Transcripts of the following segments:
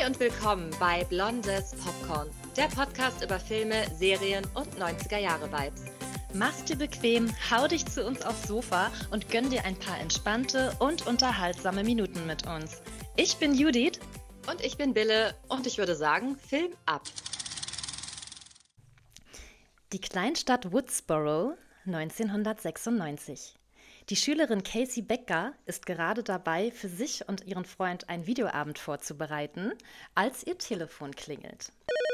Hi und willkommen bei Blondes Popcorn, der Podcast über Filme, Serien und 90er-Jahre-Vibes. Mach's dir bequem, hau dich zu uns aufs Sofa und gönn dir ein paar entspannte und unterhaltsame Minuten mit uns. Ich bin Judith. Und ich bin Bille und ich würde sagen, Film ab. Die Kleinstadt Woodsboro, 1996. Die Schülerin Casey Becker ist gerade dabei, für sich und ihren Freund einen Videoabend vorzubereiten, als ihr Telefon klingelt.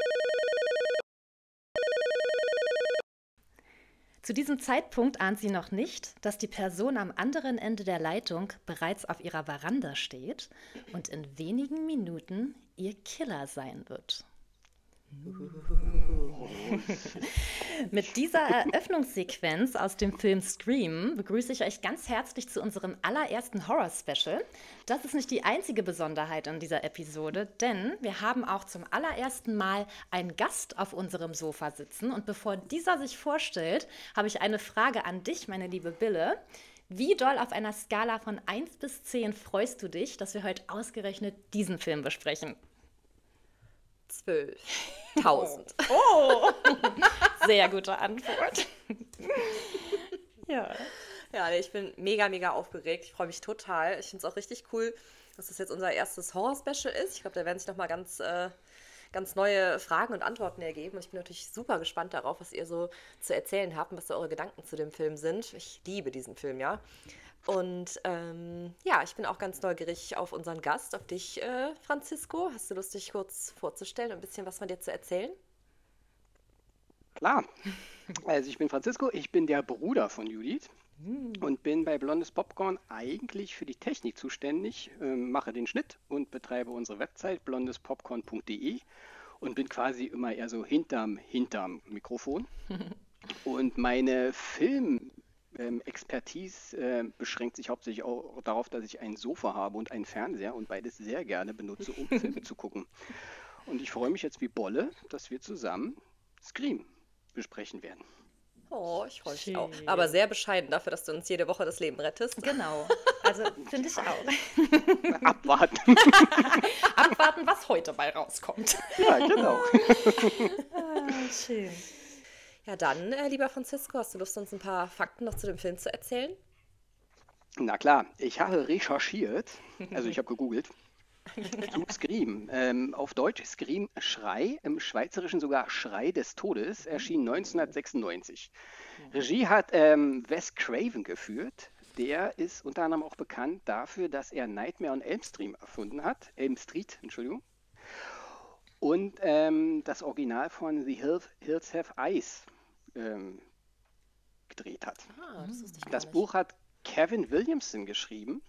Zu diesem Zeitpunkt ahnt sie noch nicht, dass die Person am anderen Ende der Leitung bereits auf ihrer Veranda steht und in wenigen Minuten ihr Killer sein wird. Mit dieser Eröffnungssequenz aus dem Film Scream begrüße ich euch ganz herzlich zu unserem allerersten Horror-Special. Das ist nicht die einzige Besonderheit an dieser Episode, denn wir haben auch zum allerersten Mal einen Gast auf unserem Sofa sitzen. Und bevor dieser sich vorstellt, habe ich eine Frage an dich, meine liebe Bille. Wie doll auf einer Skala von 1 bis 10 freust du dich, dass wir heute ausgerechnet diesen Film besprechen? 12.000. Oh, sehr gute Antwort. Ja. Ja, ich bin mega, mega aufgeregt. Ich freue mich total. Ich finde es auch richtig cool, dass das jetzt unser erstes Horror-Special ist. Ich glaube, da werden sich nochmal ganz neue Fragen und Antworten ergeben. Und ich bin natürlich super gespannt darauf, was ihr so zu erzählen habt und was so eure Gedanken zu dem Film sind. Ich liebe diesen Film, ja. Und ja, ich bin auch ganz neugierig auf unseren Gast, auf dich, Francisco. Hast du Lust, dich kurz vorzustellen und ein bisschen was von dir zu erzählen? Klar. Also ich bin Francisco, ich bin der Bruder von Judith und bin bei Blondes Popcorn eigentlich für die Technik zuständig, mache den Schnitt und betreibe unsere Website blondespopcorn.de und bin quasi immer eher so hinterm Mikrofon. Und meine Expertise beschränkt sich hauptsächlich auch darauf, dass ich ein Sofa habe und einen Fernseher und beides sehr gerne benutze, um Filme zu gucken. Und ich freue mich jetzt wie Bolle, dass wir zusammen Scream besprechen werden. Oh, ich freue mich Schön. auch. Aber sehr bescheiden dafür, dass du uns jede Woche das Leben rettest. Genau, also finde ich auch. Abwarten. Abwarten, was heute bei rauskommt. Ja, genau. Schön. Ja, dann, lieber Francisco, hast du Lust, uns ein paar Fakten noch zu dem Film zu erzählen? Na klar, ich habe recherchiert, also ich habe gegoogelt, zu Scream. Auf Deutsch Scream Schrei, im Schweizerischen sogar Schrei des Todes, erschien 1996. Regie hat Wes Craven geführt. Der ist unter anderem auch bekannt dafür, dass er Nightmare on Elm Street erfunden hat. Elm Street, Entschuldigung. Und das Original von The Hills Have Eyes gedreht hat. Ah, das wusste ich gar Das nicht. Buch hat Kevin Williamson geschrieben.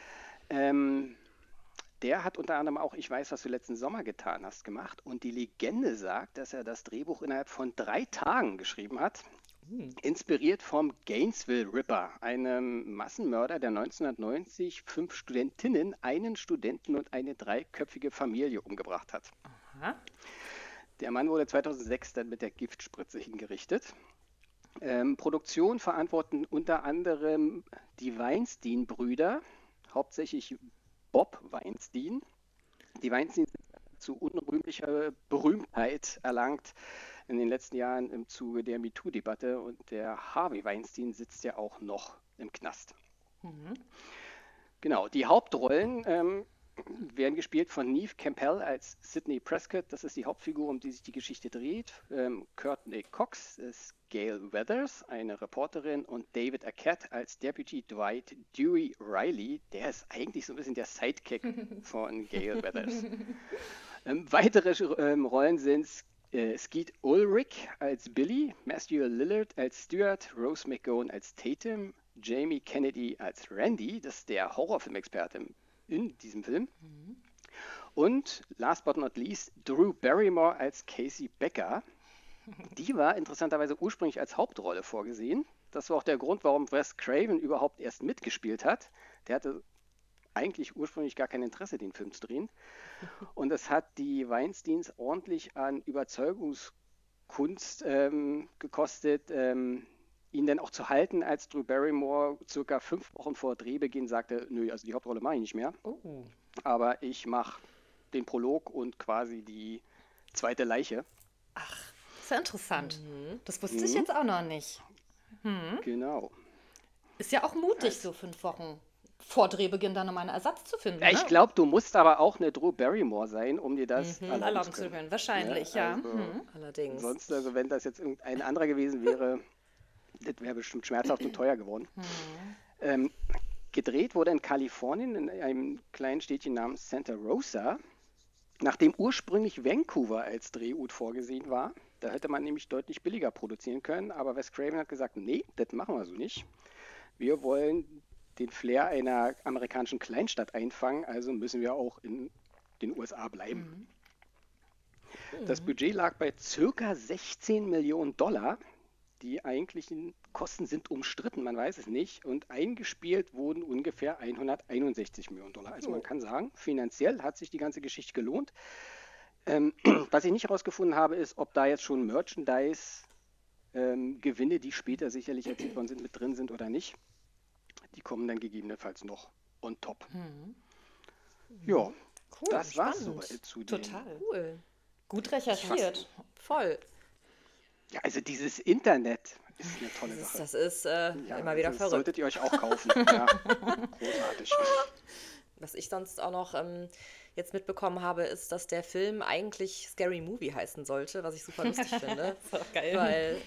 Der hat unter anderem auch Ich weiß, was du letzten Sommer getan hast gemacht. Und die Legende sagt, dass er das Drehbuch innerhalb von 3 Tagen geschrieben hat. Inspiriert vom Gainesville Ripper, einem Massenmörder, der 1990 5 Studentinnen, einen Studenten und eine 3-köpfige Familie umgebracht hat. Aha. Der Mann wurde 2006 dann mit der Giftspritze hingerichtet. Produktion verantworten unter anderem die Weinstein-Brüder, hauptsächlich Bob Weinstein. Die Weinstein sind zu unrühmlicher Berühmtheit erlangt in den letzten Jahren im Zuge der MeToo-Debatte und der Harvey Weinstein sitzt ja auch noch im Knast. Genau, die Hauptrollen werden gespielt von Neve Campbell als Sidney Prescott, das ist die Hauptfigur, um die sich die Geschichte dreht. Courtney Cox ist Gail Weathers, eine Reporterin, und David Arquette als Deputy Dwight Dewey Riley, der ist eigentlich so ein bisschen der Sidekick von Gail Weathers. Weitere Rollen sind Skeet Ulrich als Billy, Matthew Lillard als Stuart, Rose McGowan als Tatum, Jamie Kennedy als Randy, das ist der Horrorfilmexperte in diesem Film. Und last but not least Drew Barrymore als Casey Becker. Die war interessanterweise ursprünglich als Hauptrolle vorgesehen. Das war auch der Grund, warum Wes Craven überhaupt erst mitgespielt hat. Der hatte eigentlich ursprünglich gar kein Interesse, den Film zu drehen. Und es hat die Weinsteins ordentlich an Überzeugungskunst gekostet, ihn dann auch zu halten, als Drew Barrymore circa 5 Wochen vor Drehbeginn sagte, nö, also die Hauptrolle mache ich nicht mehr. Aber ich mache den Prolog und quasi die zweite Leiche. Ach, ist ja interessant. Das wusste ich jetzt auch noch nicht. Genau. Ist ja auch mutig, so 5 Wochen vor Drehbeginn dann nochmal einen Ersatz zu finden. Ja, ich glaube, du musst aber auch eine Drew Barrymore sein, um dir das erlauben zu können. Wahrscheinlich, ja. Also, Allerdings. sonst, also wenn das jetzt irgendein anderer gewesen wäre, das wäre bestimmt schmerzhaft und teuer geworden. Gedreht wurde in Kalifornien in einem kleinen Städtchen namens Santa Rosa, nachdem ursprünglich Vancouver als Drehort vorgesehen war. Da hätte man nämlich deutlich billiger produzieren können, aber Wes Craven hat gesagt, nee, das machen wir so nicht. Wir wollen den Flair einer amerikanischen Kleinstadt einfangen, also müssen wir auch in den USA bleiben. Das Budget lag bei ca. 16 Millionen $. Die eigentlichen Kosten sind umstritten, man weiß es nicht. Und eingespielt wurden ungefähr 161 Millionen $. Also man kann sagen, finanziell hat sich die ganze Geschichte gelohnt. Was ich nicht herausgefunden habe, ist, ob da jetzt schon Merchandise-Gewinne, die später sicherlich erzielt worden sind, mit drin sind oder nicht. Die kommen dann gegebenenfalls noch on top. Ja, Cool, das war's spannend. soweit zu Total. Cool. Gut recherchiert. Voll. Ja, also dieses Internet ist eine tolle Sache. Das ist Ja, immer wieder das verrückt. solltet ihr euch auch kaufen. Ja, großartig. Was ich sonst auch noch jetzt mitbekommen habe, ist, dass der Film eigentlich Scary Movie heißen sollte, was ich super lustig finde. Das ist auch geil.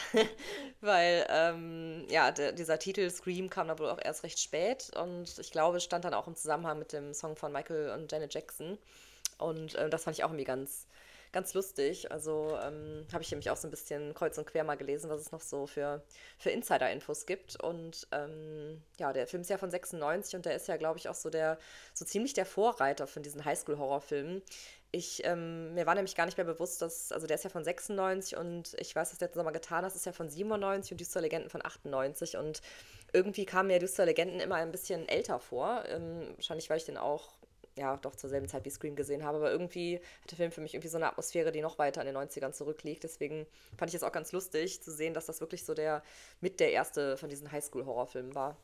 Weil dieser Titel Scream kam da wohl auch erst recht spät und ich glaube, es stand dann auch im Zusammenhang mit dem Song von Michael und Janet Jackson. Und das fand ich auch irgendwie ganz, ganz lustig. Also habe ich nämlich auch so ein bisschen kreuz und quer mal gelesen, was es noch so für Insider-Infos gibt. Und der Film ist ja von 96 und der ist ja, glaube ich, auch so ziemlich der Vorreiter von diesen Highschool-Horrorfilmen. Mir war nämlich gar nicht mehr bewusst, also der ist ja von 96 und ich weiß, dass der jetzt nochmal getan hast, ist ja von 97 und Düstere Legenden von 98 und irgendwie kamen mir Düstere Legenden immer ein bisschen älter vor. Wahrscheinlich, weil ich den auch doch zur selben Zeit wie Scream gesehen habe, aber irgendwie hat der Film für mich irgendwie so eine Atmosphäre, die noch weiter in den 90ern zurückliegt. Deswegen fand ich es auch ganz lustig zu sehen, dass das wirklich so der erste von diesen Highschool-Horrorfilmen war.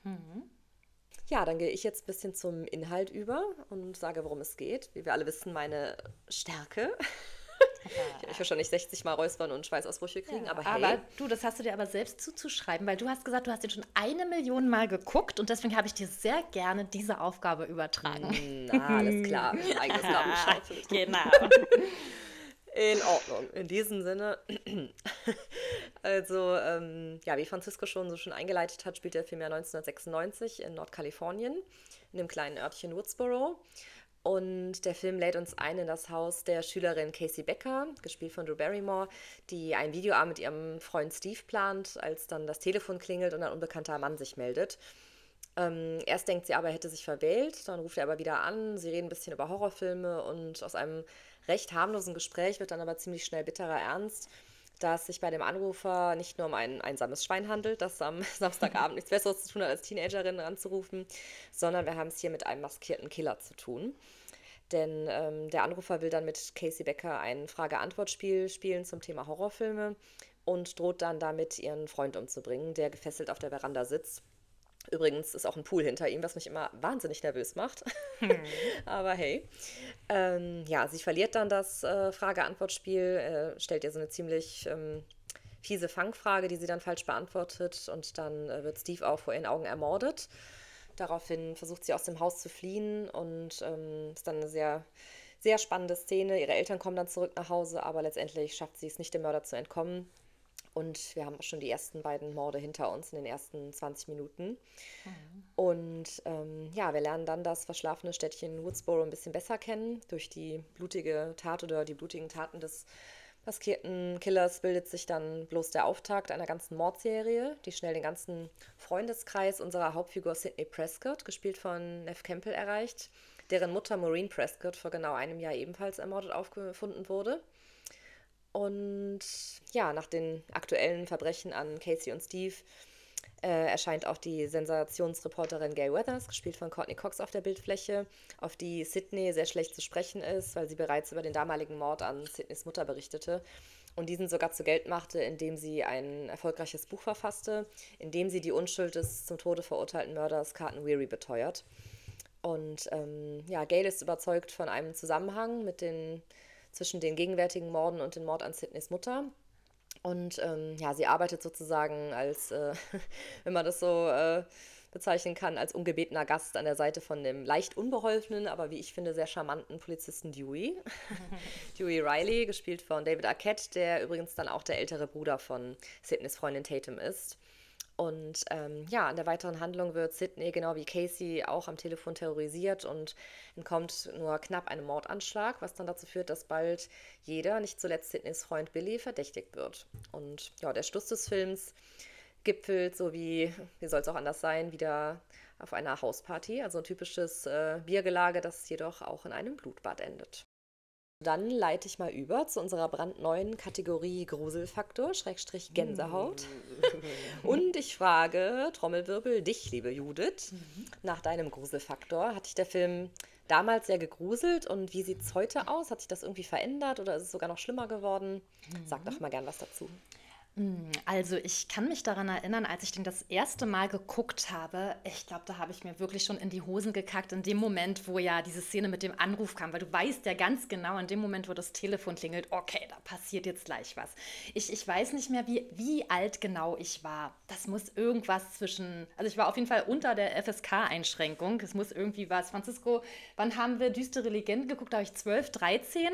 Ja, dann gehe ich jetzt ein bisschen zum Inhalt über und sage, worum es geht. Wie wir alle wissen, meine Stärke. Ich werde mich wahrscheinlich 60 Mal räuspern und Schweißausbrüche kriegen, aber hey. Aber du, das hast du dir aber selbst zuzuschreiben, weil du hast gesagt, du hast den schon 1 Million Mal geguckt und deswegen habe ich dir sehr gerne diese Aufgabe übertragen. Alles klar, mein eigenes Namenschaufel. Genau. In Ordnung. In diesem Sinne, also, wie Francisco schon so schön eingeleitet hat, spielt der Film ja 1996 in Nordkalifornien, in dem kleinen Örtchen Woodsboro. Und der Film lädt uns ein in das Haus der Schülerin Casey Becker, gespielt von Drew Barrymore, die einen Videoabend mit ihrem Freund Steve plant, als dann das Telefon klingelt und ein unbekannter Mann sich meldet. Erst denkt sie aber, er hätte sich verwählt, dann ruft er aber wieder an, sie reden ein bisschen über Horrorfilme und aus einem recht harmlosen Gespräch wird dann aber ziemlich schnell bitterer Ernst, da es sich bei dem Anrufer nicht nur um ein einsames Schwein handelt, das am Samstagabend nichts Besseres zu tun hat, als Teenagerin anzurufen, sondern wir haben es hier mit einem maskierten Killer zu tun. Denn der Anrufer will dann mit Casey Becker ein Frage-Antwort-Spiel spielen zum Thema Horrorfilme und droht dann damit, ihren Freund umzubringen, der gefesselt auf der Veranda sitzt. Übrigens ist auch ein Pool hinter ihm, was mich immer wahnsinnig nervös macht. Aber hey. Sie verliert dann das Frage-Antwort-Spiel, stellt ihr so eine ziemlich fiese Fangfrage, die sie dann falsch beantwortet und dann wird Steve auch vor ihren Augen ermordet. Daraufhin versucht sie aus dem Haus zu fliehen und ist dann eine sehr, sehr spannende Szene. Ihre Eltern kommen dann zurück nach Hause, aber letztendlich schafft sie es nicht, dem Mörder zu entkommen. Und wir haben auch schon die ersten beiden Morde hinter uns in den ersten 20 Minuten. Und wir lernen dann das verschlafene Städtchen Woodsboro ein bisschen besser kennen. Durch die blutige Tat oder die blutigen Taten des maskierten Killers bildet sich dann bloß der Auftakt einer ganzen Mordserie, die schnell den ganzen Freundeskreis unserer Hauptfigur Sidney Prescott, gespielt von Neve Campbell, erreicht, deren Mutter Maureen Prescott vor genau einem Jahr ebenfalls ermordet aufgefunden wurde. Und nach den aktuellen Verbrechen an Casey und Steve erscheint auch die Sensationsreporterin Gail Weathers, gespielt von Courtney Cox, auf der Bildfläche, auf die Sidney sehr schlecht zu sprechen ist, weil sie bereits über den damaligen Mord an Sidneys Mutter berichtete und diesen sogar zu Geld machte, indem sie ein erfolgreiches Buch verfasste, in dem sie die Unschuld des zum Tode verurteilten Mörders Carlton Weary beteuert. Und ja, Gale ist überzeugt von einem Zusammenhang zwischen den gegenwärtigen Morden und dem Mord an Sydneys Mutter. Und ja, sie arbeitet sozusagen als, wenn man das so bezeichnen kann, als ungebetener Gast an der Seite von dem leicht unbeholfenen, aber wie ich finde, sehr charmanten Polizisten Dewey. Dewey Riley, gespielt von David Arquette, der übrigens dann auch der ältere Bruder von Sydneys Freundin Tatum ist. Und ja, in der weiteren Handlung wird Sydney, genau wie Casey, auch am Telefon terrorisiert und entkommt nur knapp einem Mordanschlag, was dann dazu führt, dass bald jeder, nicht zuletzt Sydneys Freund Billy, verdächtigt wird. Und ja, der Schluss des Films gipfelt, so wie soll es auch anders sein, wieder auf einer Hausparty, also ein typisches Biergelage, das jedoch auch in einem Blutbad endet. Dann leite ich mal über zu unserer brandneuen Kategorie Gruselfaktor, Schrägstrich Gänsehaut. Und ich frage, Trommelwirbel, dich, liebe Judith, nach deinem Gruselfaktor. Hat dich der Film damals sehr gegruselt und wie sieht es heute aus? Hat sich das irgendwie verändert oder ist es sogar noch schlimmer geworden? Sag doch mal gern was dazu. Also ich kann mich daran erinnern, als ich den das erste Mal geguckt habe, ich glaube, da habe ich mir wirklich schon in die Hosen gekackt, in dem Moment, wo ja diese Szene mit dem Anruf kam, weil du weißt ja ganz genau, in dem Moment, wo das Telefon klingelt, okay, da passiert jetzt gleich was. Ich weiß nicht mehr, wie alt genau ich war. Das muss irgendwas also ich war auf jeden Fall unter der FSK-Einschränkung, es muss irgendwie was. Francisco, wann haben wir Düstere Legenden geguckt? Da war ich 12, 13.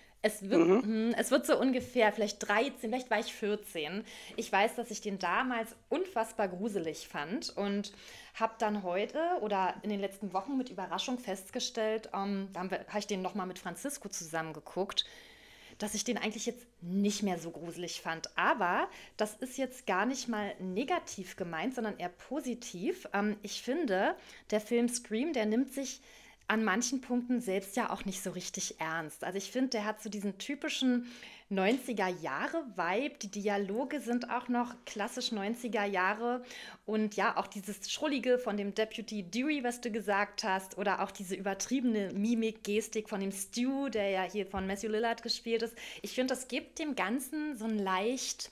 Es wird so ungefähr, vielleicht 13, vielleicht war ich 14. Ich weiß, dass ich den damals unfassbar gruselig fand und habe dann heute oder in den letzten Wochen mit Überraschung festgestellt, da habe ich den nochmal mit Francisco zusammen geguckt, dass ich den eigentlich jetzt nicht mehr so gruselig fand. Aber das ist jetzt gar nicht mal negativ gemeint, sondern eher positiv. Ich finde, der Film Scream, der nimmt sich an manchen Punkten selbst ja auch nicht so richtig ernst. Also ich finde, der hat so diesen typischen 90er-Jahre-Vibe. Die Dialoge sind auch noch klassisch 90er-Jahre. Und ja, auch dieses Schrullige von dem Deputy Dewey, was du gesagt hast, oder auch diese übertriebene Mimik, Gestik von dem Stu, der ja hier von Matthew Lillard gespielt ist. Ich finde, das gibt dem Ganzen so einen leicht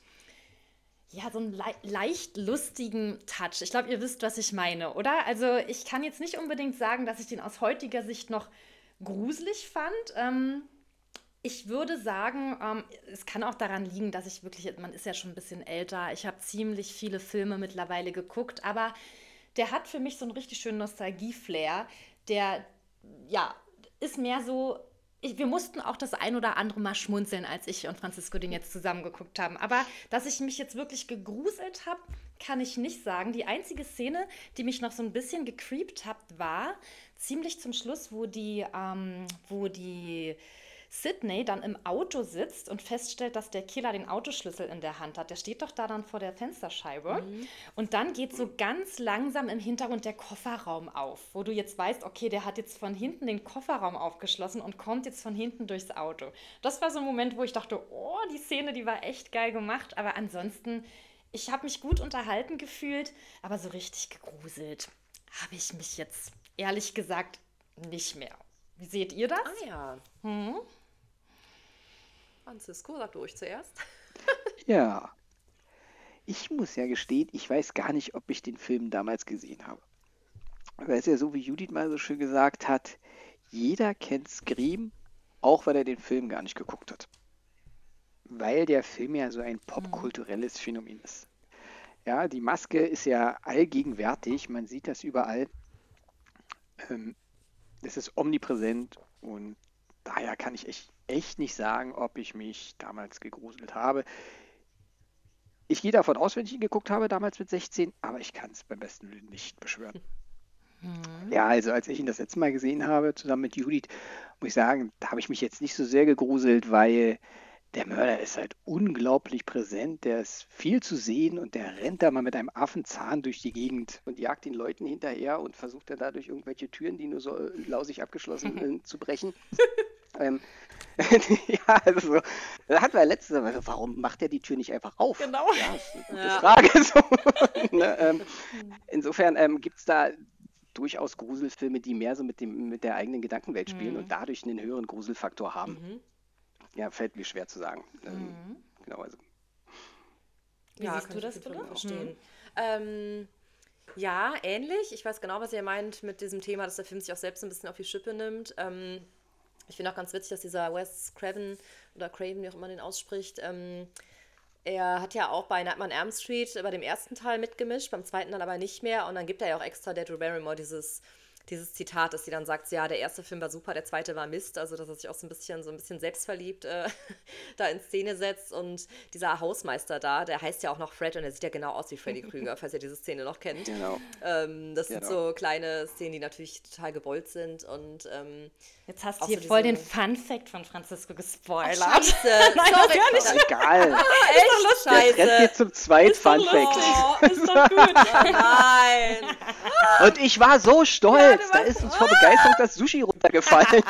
lustigen Touch. Ich glaube, ihr wisst, was ich meine, oder? Also ich kann jetzt nicht unbedingt sagen, dass ich den aus heutiger Sicht noch gruselig fand. Ich würde sagen, es kann auch daran liegen, dass ich wirklich, man ist ja schon ein bisschen älter, ich habe ziemlich viele Filme mittlerweile geguckt, aber der hat für mich so einen richtig schönen Nostalgie-Flair, der, ja, ist mehr so. Wir mussten auch das ein oder andere Mal schmunzeln, als ich und Francisco den jetzt zusammen geguckt haben. Aber dass ich mich jetzt wirklich gegruselt habe, kann ich nicht sagen. Die einzige Szene, die mich noch so ein bisschen gecreept hat, war ziemlich zum Schluss, wo die Sydney dann im Auto sitzt und feststellt, dass der Killer den Autoschlüssel in der Hand hat. Der steht doch da dann vor der Fensterscheibe. Und dann geht so ganz langsam im Hintergrund der Kofferraum auf, wo du jetzt weißt, okay, der hat jetzt von hinten den Kofferraum aufgeschlossen und kommt jetzt von hinten durchs Auto. Das war so ein Moment, wo ich dachte, oh, die Szene, die war echt geil gemacht. Aber ansonsten, ich habe mich gut unterhalten gefühlt, aber so richtig gegruselt habe ich mich jetzt ehrlich gesagt nicht mehr. Wie seht ihr das? Ah ja. Francisco, sag du ruhig zuerst. Ja, ich muss ja gestehen, ich weiß gar nicht, ob ich den Film damals gesehen habe. Weil es ja so, wie Judith mal so schön gesagt hat, jeder kennt Scream, auch weil er den Film gar nicht geguckt hat. Weil der Film ja so ein popkulturelles Phänomen ist. Ja, die Maske ist ja allgegenwärtig, man sieht das überall. Es ist omnipräsent und daher kann ich echt nicht sagen, ob ich mich damals gegruselt habe. Ich gehe davon aus, wenn ich ihn geguckt habe, damals mit 16, aber ich kann es beim besten Willen nicht beschwören. Ja, also als ich ihn das letzte Mal gesehen habe, zusammen mit Judith, muss ich sagen, da habe ich mich jetzt nicht so sehr gegruselt, weil der Mörder ist halt unglaublich präsent, der ist viel zu sehen und der rennt da mal mit einem Affenzahn durch die Gegend und jagt den Leuten hinterher und versucht dann dadurch irgendwelche Türen, die nur so lausig abgeschlossen sind, zu brechen. Ja, also so, da hatten wir letztes Mal, warum macht er die Tür nicht einfach auf? Genau. Ja, das ist eine gute Frage. So, ne? Insofern gibt es da durchaus Gruselfilme, die mehr so mit der eigenen Gedankenwelt spielen und dadurch einen höheren Gruselfaktor haben. Ja, fällt mir schwer zu sagen. Genau, also. Wie siehst du das, Philipp? Philipp? Verstehen. Ja, ähnlich. Ich weiß genau, was ihr meint mit diesem Thema, dass der Film sich auch selbst ein bisschen auf die Schippe nimmt. Ich finde auch ganz witzig, dass dieser Wes Craven oder Craven, wie auch immer man den ausspricht, er hat ja auch bei Nightmare on Elm Street bei dem ersten Teil mitgemischt, beim zweiten dann aber nicht mehr. Und dann gibt er ja auch extra der Drew Barrymore dieses Zitat, dass sie dann sagt, ja, der erste Film war super, der zweite war Mist. Also, dass er sich auch so ein bisschen selbstverliebt da in Szene setzt. Und dieser Hausmeister da, der heißt ja auch noch Fred und der sieht ja genau aus wie Freddy Krüger, falls ihr diese Szene noch kennt. Genau. Das sind Genau. so kleine Szenen, die natürlich total gewollt sind. Und Jetzt hast du auch hier so voll diese- den Fun-Fact von Francisco gespoilert. Scheiße, Nein, sorry. das Ist egal. Echt Der Trend geht zum zweiten Fun Fact. Oh, ist doch gut. nein. Und ich war so stolz. Da ist uns vor Begeisterung das Sushi runtergefallen.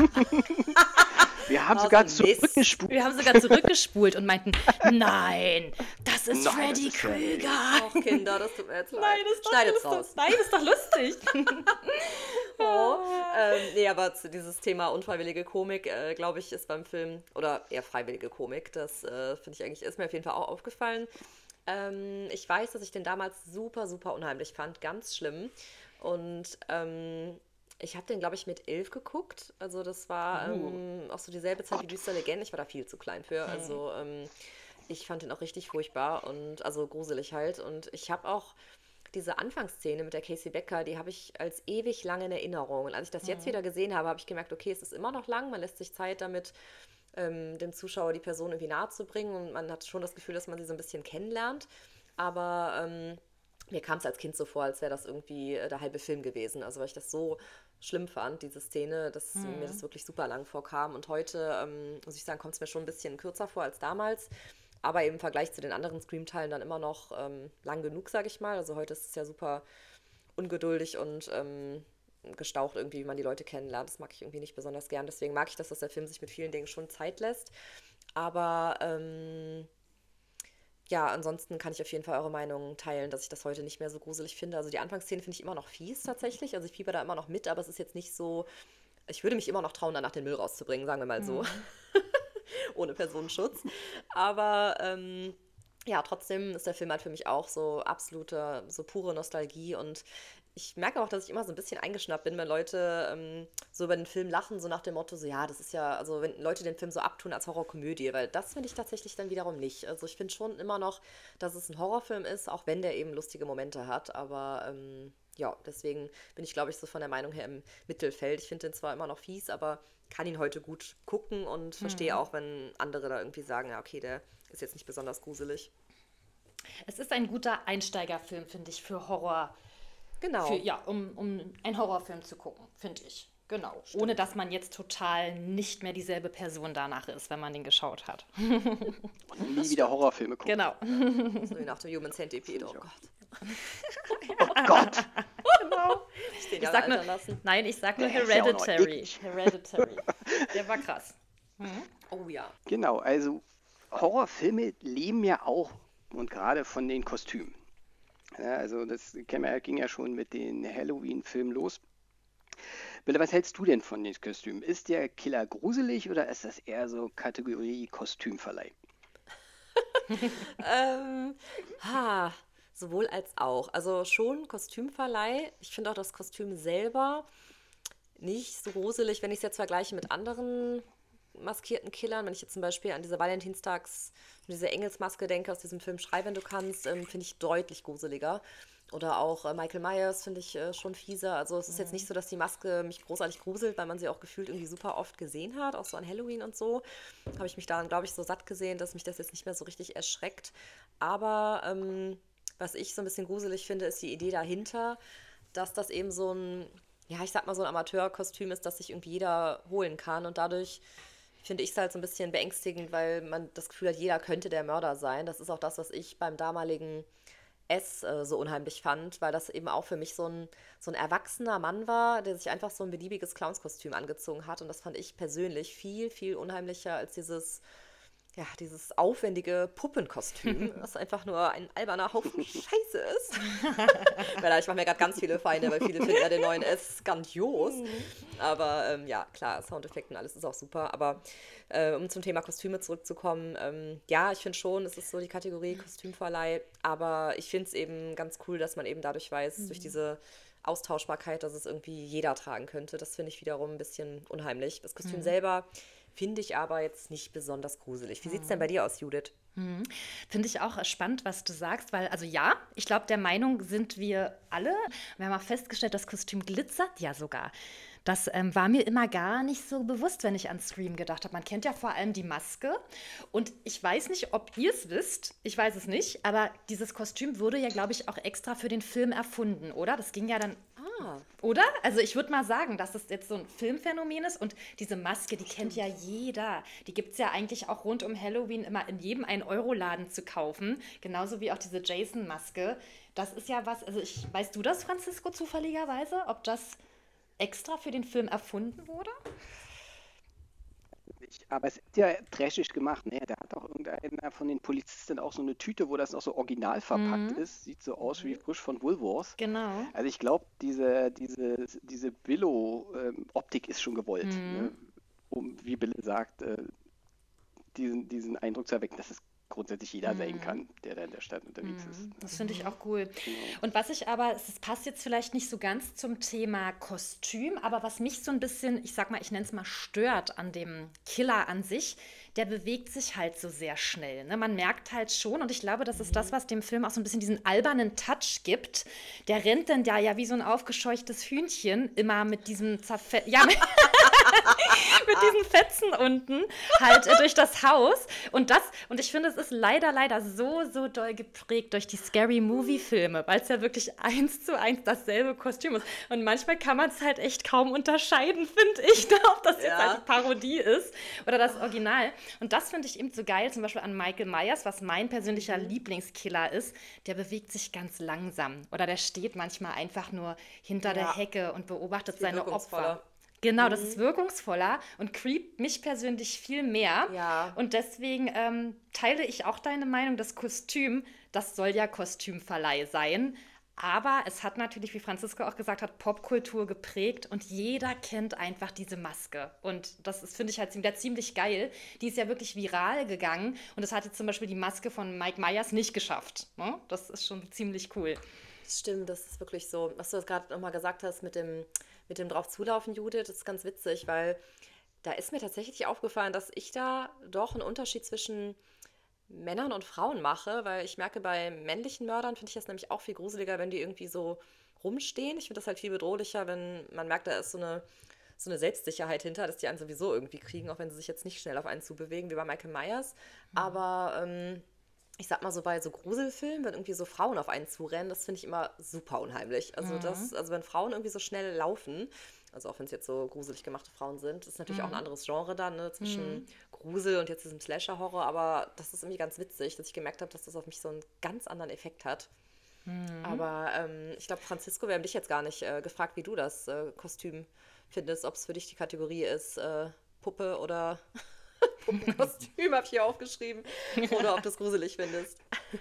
Wir haben Oh, sogar so ein Mist. zurückgespult. Wir haben sogar zurückgespult und meinten, nein, das ist Nein, Freddy das ist Freddy. Krüger. Ach, Kinder, das tut mir jetzt leid. Nein, ist doch Schneidet's lustig. raus. Nein, ist doch lustig. Oh. Nee, aber zu dieses Thema unfreiwillige Komik, glaube ich, ist beim Film, oder eher freiwillige Komik, das finde ich eigentlich, ist mir auf jeden Fall auch aufgefallen. Ich weiß, dass ich den damals super, super unheimlich fand, ganz schlimm. Und ich habe den, glaube ich, mit 11 geguckt. Also das war auch so dieselbe Zeit wie Düster Legenden. Ich war da viel zu klein für. Also ich fand den auch richtig furchtbar und also gruselig halt. Und ich habe auch diese Anfangsszene mit der Casey Becker, die habe ich als ewig lang in Erinnerung. Und als ich das jetzt wieder gesehen habe, habe ich gemerkt, okay, es ist immer noch lang. Man lässt sich Zeit damit, dem Zuschauer die Person irgendwie nahe zu bringen. Und man hat schon das Gefühl, dass man sie so ein bisschen kennenlernt. Aber mir kam es als Kind so vor, als wäre das irgendwie der halbe Film gewesen. Also weil ich das so schlimm fand, diese Szene, dass mir das wirklich super lang vorkam. Und heute, muss ich sagen, kommt es mir schon ein bisschen kürzer vor als damals. Aber eben im Vergleich zu den anderen Scream-Teilen dann immer noch lang genug, sage ich mal. Also heute ist es ja super ungeduldig und gestaucht irgendwie, wie man die Leute kennenlernt. Das mag ich irgendwie nicht besonders gern. Deswegen mag ich das, dass der Film sich mit vielen Dingen schon Zeit lässt. Aber ja, ansonsten kann ich auf jeden Fall eure Meinung teilen, dass ich das heute nicht mehr so gruselig finde. Also die Anfangsszene finde ich immer noch fies tatsächlich. Also ich fieber da immer noch mit, aber es ist jetzt nicht so. Ich würde mich immer noch trauen, danach den Müll rauszubringen, sagen wir mal so. Ohne Personenschutz. Aber ja, trotzdem ist der Film halt für mich auch so absolute, so pure Nostalgie und ich merke auch, dass ich immer so ein bisschen eingeschnappt bin, wenn Leute so über den Film lachen, so nach dem Motto, so ja, das ist ja, also wenn Leute den Film so abtun als Horrorkomödie, weil das finde ich tatsächlich dann wiederum nicht. Also ich finde schon immer noch, dass es ein Horrorfilm ist, auch wenn der eben lustige Momente hat, aber ja, deswegen bin ich, glaube ich, so von der Meinung her im Mittelfeld. Ich finde den zwar immer noch fies, aber kann ihn heute gut gucken und verstehe auch, wenn andere da irgendwie sagen, ja, okay, der ist jetzt nicht besonders gruselig. Es ist ein guter Einsteigerfilm, finde ich, für Horror. Genau. Um einen Horrorfilm zu gucken, finde ich. Genau. Ohne dass man jetzt total nicht mehr dieselbe Person danach ist, wenn man den geschaut hat. Und nie wieder Horrorfilme gucken. Genau. So wie nach dem Human Centipede, oh ich auch. Gott. Oh Gott. Genau. Ich sag nur, nein, ich sag nur Der ist ja auch noch Hereditary. eklig. Hereditary. Der war krass. Oh ja. Genau, also Horrorfilme leben ja auch und gerade von den Kostümen. Ja, also das ging ja schon mit den Halloween-Filmen los. Bille, was hältst du denn von den Kostümen? Ist der Killer gruselig oder ist das eher so Kategorie Kostümverleih? Sowohl als auch. Also schon Kostümverleih. Ich finde auch das Kostüm selber nicht so gruselig, wenn ich es jetzt vergleiche mit anderen maskierten Killern. Wenn ich jetzt zum Beispiel an diese diese Engelsmaske denke aus diesem Film Schrei, wenn du kannst, finde ich deutlich gruseliger. Oder auch Michael Myers finde ich schon fieser. Also es ist jetzt nicht so, dass die Maske mich großartig gruselt, weil man sie auch gefühlt irgendwie super oft gesehen hat, auch so an Halloween und so. Habe ich mich daran, glaube ich, so satt gesehen, dass mich das jetzt nicht mehr so richtig erschreckt. Aber was ich so ein bisschen gruselig finde, ist die Idee dahinter, dass das eben so ein, ja, ich sag mal so ein Amateurkostüm ist, das sich irgendwie jeder holen kann. Und dadurch finde ich es halt so ein bisschen beängstigend, weil man das Gefühl hat, jeder könnte der Mörder sein. Das ist auch das, was ich beim damaligen so unheimlich fand, weil das eben auch für mich so ein erwachsener Mann war, der sich einfach so ein beliebiges Clownskostüm angezogen hat. Und das fand ich persönlich viel, viel unheimlicher als dieses ja, dieses aufwendige Puppenkostüm, das einfach nur ein alberner Haufen Scheiße ist. Weil ich mache mir gerade ganz viele Feinde, weil viele finden ja den neuen S grandios. Aber ja, klar, Soundeffekte und alles ist auch super. Aber um zum Thema Kostüme zurückzukommen, ja, ich finde schon, es ist so die Kategorie Kostümverleih. Aber ich finde es eben ganz cool, dass man eben dadurch weiß, durch diese Austauschbarkeit, dass es irgendwie jeder tragen könnte. Das finde ich wiederum ein bisschen unheimlich. Das Kostüm selber finde ich aber jetzt nicht besonders gruselig. Wie sieht es denn bei dir aus, Judith? Finde ich auch spannend, was du sagst, weil, also ja, ich glaube, der Meinung sind wir alle. Wir haben auch festgestellt, das Kostüm glitzert ja sogar. Das war mir immer gar nicht so bewusst, wenn ich an Scream gedacht habe. Man kennt ja vor allem die Maske. Und ich weiß nicht, ob ihr es wisst. Ich weiß es nicht. Aber dieses Kostüm wurde ja, glaube ich, auch extra für den Film erfunden, oder? Das ging ja dann. Oder? Also ich würde mal sagen, dass das jetzt so ein Filmphänomen ist. Und diese Maske, die kennt ja jeder. Die gibt es ja eigentlich auch rund um Halloween immer in jedem 1-Euro-Laden zu kaufen. Genauso wie auch diese Jason-Maske. Das ist ja was, also weißt du das, Francisco, zufälligerweise? Ob das extra für den Film erfunden wurde? Aber es ist ja trashig gemacht, ne? Da hat auch irgendeiner von den Polizisten auch so eine Tüte, wo das noch so original verpackt ist. Sieht so aus wie frisch von Woolworths. Genau. Also ich glaube, diese Billo-Optik ist schon gewollt, ne? Um, wie Bille sagt, diesen Eindruck zu erwecken, dass es grundsätzlich jeder sein kann, der da in der Stadt unterwegs ist. Das finde ich auch cool. Genau. Und was ich aber, es passt jetzt vielleicht nicht so ganz zum Thema Kostüm, aber was mich so ein bisschen, ich sag mal, ich nenne es mal stört an dem Killer an sich, der bewegt sich halt so sehr schnell. Ne? Man merkt halt schon, und ich glaube, das ist das, was dem Film auch so ein bisschen diesen albernen Touch gibt. Der rennt dann da ja wie so ein aufgescheuchtes Hühnchen immer mit diesem mit diesen Fetzen unten halt durch das Haus. Und ich finde, es ist leider so doll geprägt durch die Scary-Movie-Filme, weil es ja wirklich 1:1 dasselbe Kostüm ist. Und manchmal kann man es halt echt kaum unterscheiden, finde ich, ob das jetzt halt die Parodie ist oder das Original. Und das finde ich eben so geil, zum Beispiel an Michael Myers, was mein persönlicher Lieblingskiller ist. Der bewegt sich ganz langsam. Oder der steht manchmal einfach nur hinter der Hecke und beobachtet seine Opfer. Genau, das ist wirkungsvoller und creept mich persönlich viel mehr. Ja. Und deswegen teile ich auch deine Meinung, das Kostüm, das soll ja Kostümverleih sein. Aber es hat natürlich, wie Francisco auch gesagt hat, Popkultur geprägt und jeder kennt einfach diese Maske. Und das ist, finde ich, halt ziemlich geil. Die ist ja wirklich viral gegangen und das hat jetzt zum Beispiel die Maske von Mike Myers nicht geschafft. Ne? Das ist schon ziemlich cool. Stimmt, das ist wirklich so. Was du jetzt gerade nochmal gesagt hast mit dem drauf zulaufen, Judith, das ist ganz witzig, weil da ist mir tatsächlich aufgefallen, dass ich da doch einen Unterschied zwischen Männern und Frauen mache, weil ich merke, bei männlichen Mördern finde ich das nämlich auch viel gruseliger, wenn die irgendwie so rumstehen. Ich finde das halt viel bedrohlicher, wenn man merkt, da ist so eine Selbstsicherheit hinter, dass die einen sowieso irgendwie kriegen, auch wenn sie sich jetzt nicht schnell auf einen zubewegen, wie bei Michael Myers. Aber ich sag mal so, bei so Gruselfilmen, wenn irgendwie so Frauen auf einen zurennen, das finde ich immer super unheimlich. Also wenn Frauen irgendwie so schnell laufen, also auch wenn es jetzt so gruselig gemachte Frauen sind, ist natürlich auch ein anderes Genre dann, ne, zwischen Grusel und jetzt diesem Slasher-Horror, aber das ist irgendwie ganz witzig, dass ich gemerkt habe, dass das auf mich so einen ganz anderen Effekt hat. Aber ich glaube, Francisco, wir haben dich jetzt gar nicht gefragt, wie du das Kostüm findest, ob es für dich die Kategorie ist, Puppe oder Puppenkostüm, habe ich hier aufgeschrieben, oder ob du es gruselig findest.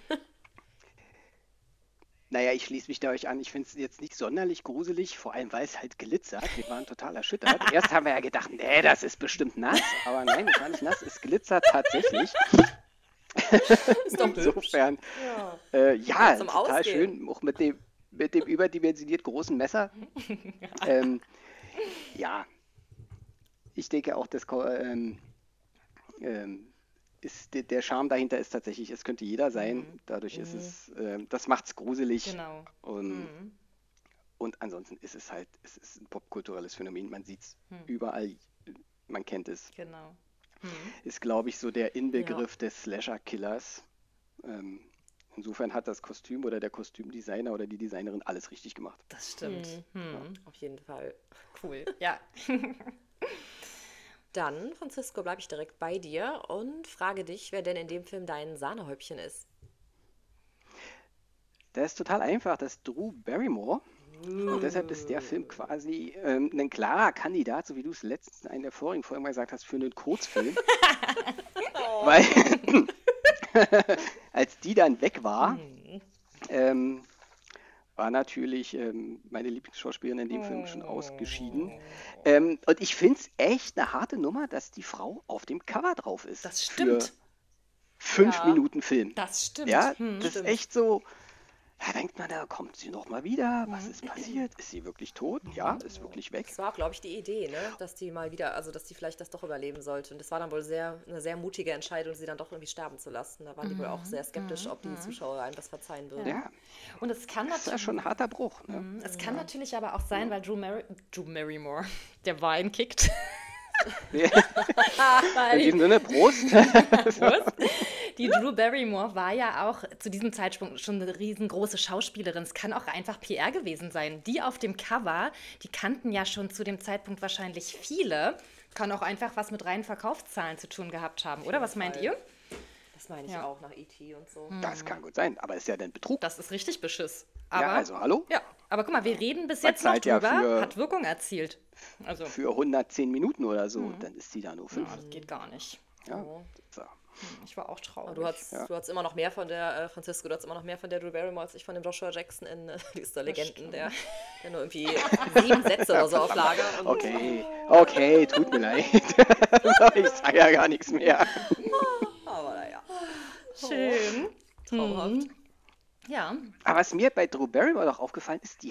Naja, ich schließe mich da euch an. Ich finde es jetzt nicht sonderlich gruselig, vor allem weil es halt glitzert. Wir waren total erschüttert. Erst haben wir ja gedacht, nee, das ist bestimmt nass. Aber nein, es war nicht nass, es glitzert tatsächlich. Ist doch insofern, ja, zum total Ausgehen. schön, auch mit dem überdimensioniert großen Messer. Ja, ich denke auch, dass der Charme dahinter ist tatsächlich, es könnte jeder sein. Dadurch ist es, das macht es gruselig. Genau. Und ansonsten ist es halt, es ist ein popkulturelles Phänomen. Man sieht es überall, man kennt es. Genau. Ist, glaube ich, so der Inbegriff des Slasher-Killers. Insofern hat das Kostüm oder der Kostümdesigner oder die Designerin alles richtig gemacht. Das stimmt. Auf jeden Fall. Cool. Ja. Dann, Francisco, bleibe ich direkt bei dir und frage dich, wer denn in dem Film dein Sahnehäubchen ist. Das ist total einfach, das ist Drew Barrymore. Und deshalb ist der Film quasi ein klarer Kandidat, so wie du es letztens in der vorigen Folge mal gesagt hast, für einen Kurzfilm. Weil als die dann weg war, war natürlich meine Lieblingsschauspielerin in dem Film schon ausgeschieden. Und ich finde es echt eine harte Nummer, dass die Frau auf dem Cover drauf ist. Das stimmt. Für 5 Minuten Film. Das stimmt. Ja, das ist echt so. Da denkt man, da kommt sie noch mal wieder. Was ist passiert? Ist sie wirklich tot? Ja, ist wirklich weg. Das war, glaube ich, die Idee, ne? Dass die mal wieder, also dass die vielleicht das doch überleben sollte. Und das war dann wohl eine sehr mutige Entscheidung, sie dann doch irgendwie sterben zu lassen. Da waren die wohl auch sehr skeptisch, ob die Zuschauer einem das verzeihen würden. Ja, Und es kann das ist ja schon ein harter Bruch. Ne? Es kann natürlich aber auch sein, weil Drew Barrymore, der Wein kickt. In diesem Sinne, Prost. Prost. Die Drew Barrymore war ja auch zu diesem Zeitpunkt schon eine riesengroße Schauspielerin. Es kann auch einfach PR gewesen sein. Die auf dem Cover, die kannten ja schon zu dem Zeitpunkt wahrscheinlich viele. Kann auch einfach was mit reinen Verkaufszahlen zu tun gehabt haben, oder? Was meint ihr? Das meine ich auch nach E.T. und so. Das kann gut sein, aber ist ja dann Betrug. Das ist richtig Beschiss. Aber, ja, also hallo? Ja, aber guck mal, wir reden bis Man jetzt noch zahlt ja drüber, hat Wirkung erzielt. Also, Für 110 Minuten oder so, dann ist sie da nur 5. das geht gar nicht. Ja, so. Ich war auch traurig. Du hast immer noch mehr von der, Francisco, du hast immer noch mehr von der Drew Barrymore als ich von dem Joshua Jackson in Düster Legenden, der nur irgendwie 7 Sätze oder so auf Lager. Okay, tut mir leid. Ich sage ja gar nichts mehr. Aber naja. Schön. Traumhaft. Ja. Aber was mir bei Drew Barrymore noch aufgefallen ist,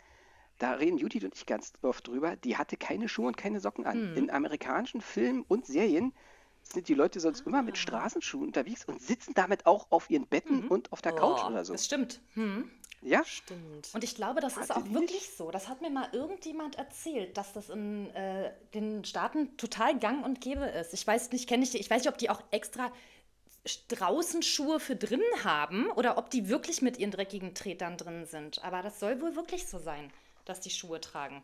da reden Judith und ich ganz oft drüber, die hatte keine Schuhe und keine Socken an. In amerikanischen Filmen und Serien sind die Leute sonst immer mit Straßenschuhen unterwegs und sitzen damit auch auf ihren Betten und auf der Couch oder so. Das stimmt. Ja, Stimmt. Und ich glaube, das ist Hatte auch die wirklich nicht? so. Das hat mir mal irgendjemand erzählt, dass das in den Staaten total gang und gäbe ist. Ich weiß nicht, ich weiß nicht, ob die auch extra draußen Schuhe für drinnen haben oder ob die wirklich mit ihren dreckigen Tretern drin sind. Aber das soll wohl wirklich so sein, dass die Schuhe tragen.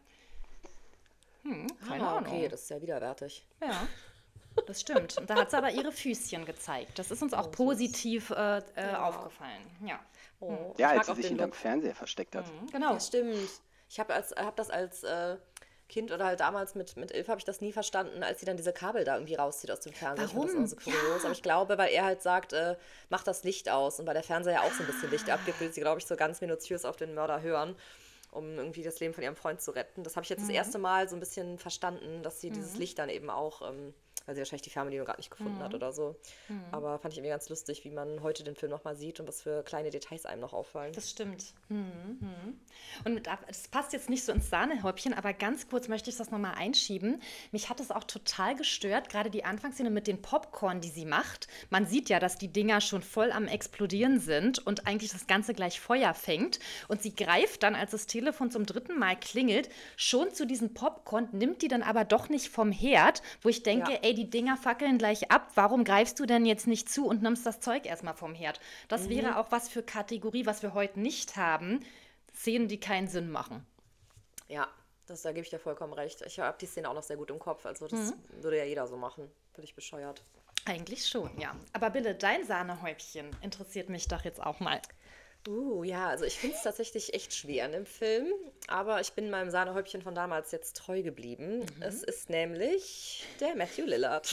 Keine Ahnung. Okay, das ist ja widerwärtig. Ja, das stimmt. Und da hat sie aber ihre Füßchen gezeigt. Das ist uns auch positiv aufgefallen. Ja. Oh, ja, ich mag als sie auch sich den hinterm Look. Fernseher versteckt hat. Genau. Ja, stimmt. Ich habe das als Kind oder halt damals mit Ilf habe ich das nie verstanden, als sie dann diese Kabel da irgendwie rauszieht aus dem Fernseher. Ich fand das Warum? immer so kurios. Aber ich glaube, weil er halt sagt, mach das Licht aus. Und weil der Fernseher ja auch so ein bisschen Licht abgibt, will sie, glaube ich, so ganz minutiös auf den Mörder hören, um irgendwie das Leben von ihrem Freund zu retten. Das habe ich jetzt das erste Mal so ein bisschen verstanden, dass sie dieses Licht dann eben auch, weil sie wahrscheinlich die Fernbedienung gerade nicht gefunden hat oder so. Aber fand ich irgendwie ganz lustig, wie man heute den Film nochmal sieht und was für kleine Details einem noch auffallen. Das stimmt. Und es passt jetzt nicht so ins Sahnehäubchen, aber ganz kurz möchte ich das nochmal einschieben. Mich hat es auch total gestört, gerade die Anfangsszene mit den Popcorn, die sie macht. Man sieht ja, dass die Dinger schon voll am Explodieren sind und eigentlich das Ganze gleich Feuer fängt. Und sie greift dann, als das Telefon zum 3. Mal klingelt, schon zu diesen Popcorn, nimmt die dann aber doch nicht vom Herd, wo ich denke, Ja. ey, die Dinger fackeln gleich ab. Warum greifst du denn jetzt nicht zu und nimmst das Zeug erstmal vom Herd? Das wäre auch was für Kategorie, was wir heute nicht haben. Szenen, die keinen Sinn machen. Ja, da gebe ich dir vollkommen recht. Ich habe die Szene auch noch sehr gut im Kopf. Also das würde ja jeder so machen. Völlig bescheuert. Eigentlich schon, ja. Aber Bille, dein Sahnehäubchen interessiert mich doch jetzt auch mal. Ja, also ich finde es tatsächlich echt schwer in dem Film, aber ich bin meinem Sahnehäubchen von damals jetzt treu geblieben. Es ist nämlich der Matthew Lillard.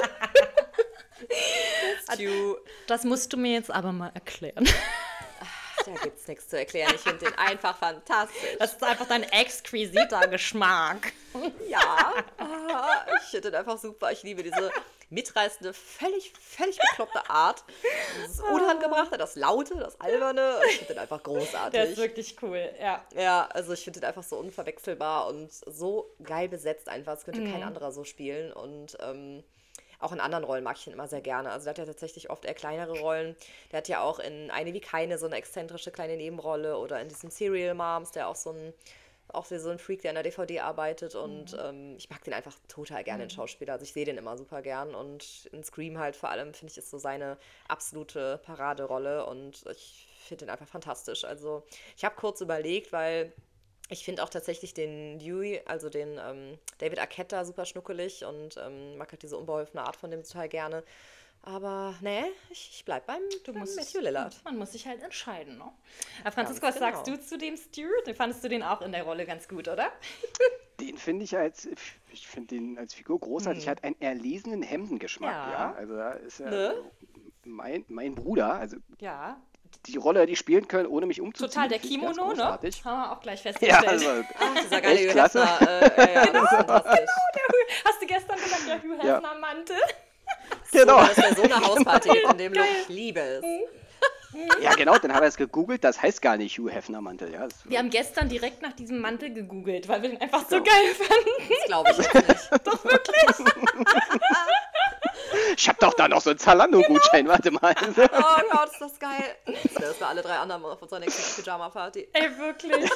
Das musst du mir jetzt aber mal erklären. Da gibt's nichts zu erklären. Ich finde den einfach fantastisch. Das ist einfach dein exquisiter Geschmack. Ja, ich finde den einfach super. Ich liebe diese mitreißende, völlig bekloppte Art. Das Unangebrachte, das Laute, das Alberne. Ich finde den einfach großartig. Der ist wirklich cool, ja. Ja, also ich finde den einfach so unverwechselbar und so geil besetzt einfach. Das könnte kein anderer so spielen. Und auch in anderen Rollen mag ich ihn immer sehr gerne. Also der hat ja tatsächlich oft eher kleinere Rollen. Der hat ja auch in Eine wie keine so eine exzentrische kleine Nebenrolle oder in diesem Serial Moms, der auch so ein Freak, der in der DVD arbeitet und ich mag den einfach total gerne, den Schauspieler. Also ich sehe den immer super gern und in Scream halt vor allem, finde ich, ist so seine absolute Paraderolle und ich finde den einfach fantastisch. Also ich habe kurz überlegt, weil ich finde auch tatsächlich den Dewey, also den David Arquette da super schnuckelig und mag halt diese unbeholfene Art von dem total gerne. Aber nee, ich bleib beim Matthew Lillard. Man muss sich halt entscheiden, ne? Aber Franzisko, was Ganz sagst genau. du zu dem Stu? Fandest du den auch in der Rolle ganz gut, oder? Den finde ich finde den als Figur großartig. Hat einen erlesenen Hemdengeschmack, Ja. ja. Also da ist er Ne? mein Bruder. Also Ja. die Rolle, die spielen können, ohne mich umzuziehen. Total der finde ich ganz Kimono, ne? großartig. Haben wir auch gleich Ja, festgestellt. also Ach, dieser geile Echt Hugh klasse. Hefner. Ja, das ist fantastisch. Hast du gestern gesagt, der Hugh Ja. Hefner Mantel? genau. Dass er so eine Hausparty gibt in dem Look. Ich liebe es. Ja, genau, dann haben wir es gegoogelt. Das heißt gar nicht Hugh Hefner Mantel. Ja, Wir haben gestern direkt nach diesem Mantel gegoogelt, weil wir den einfach so geil fanden. Das glaube ich jetzt nicht. Doch wirklich. ich habe doch da noch so einen Zalando-Gutschein. Warte mal. Oh Gott, ist das geil. Das wir alle 3 anderen auf unserer nächsten Pyjama-Party. Ey, wirklich.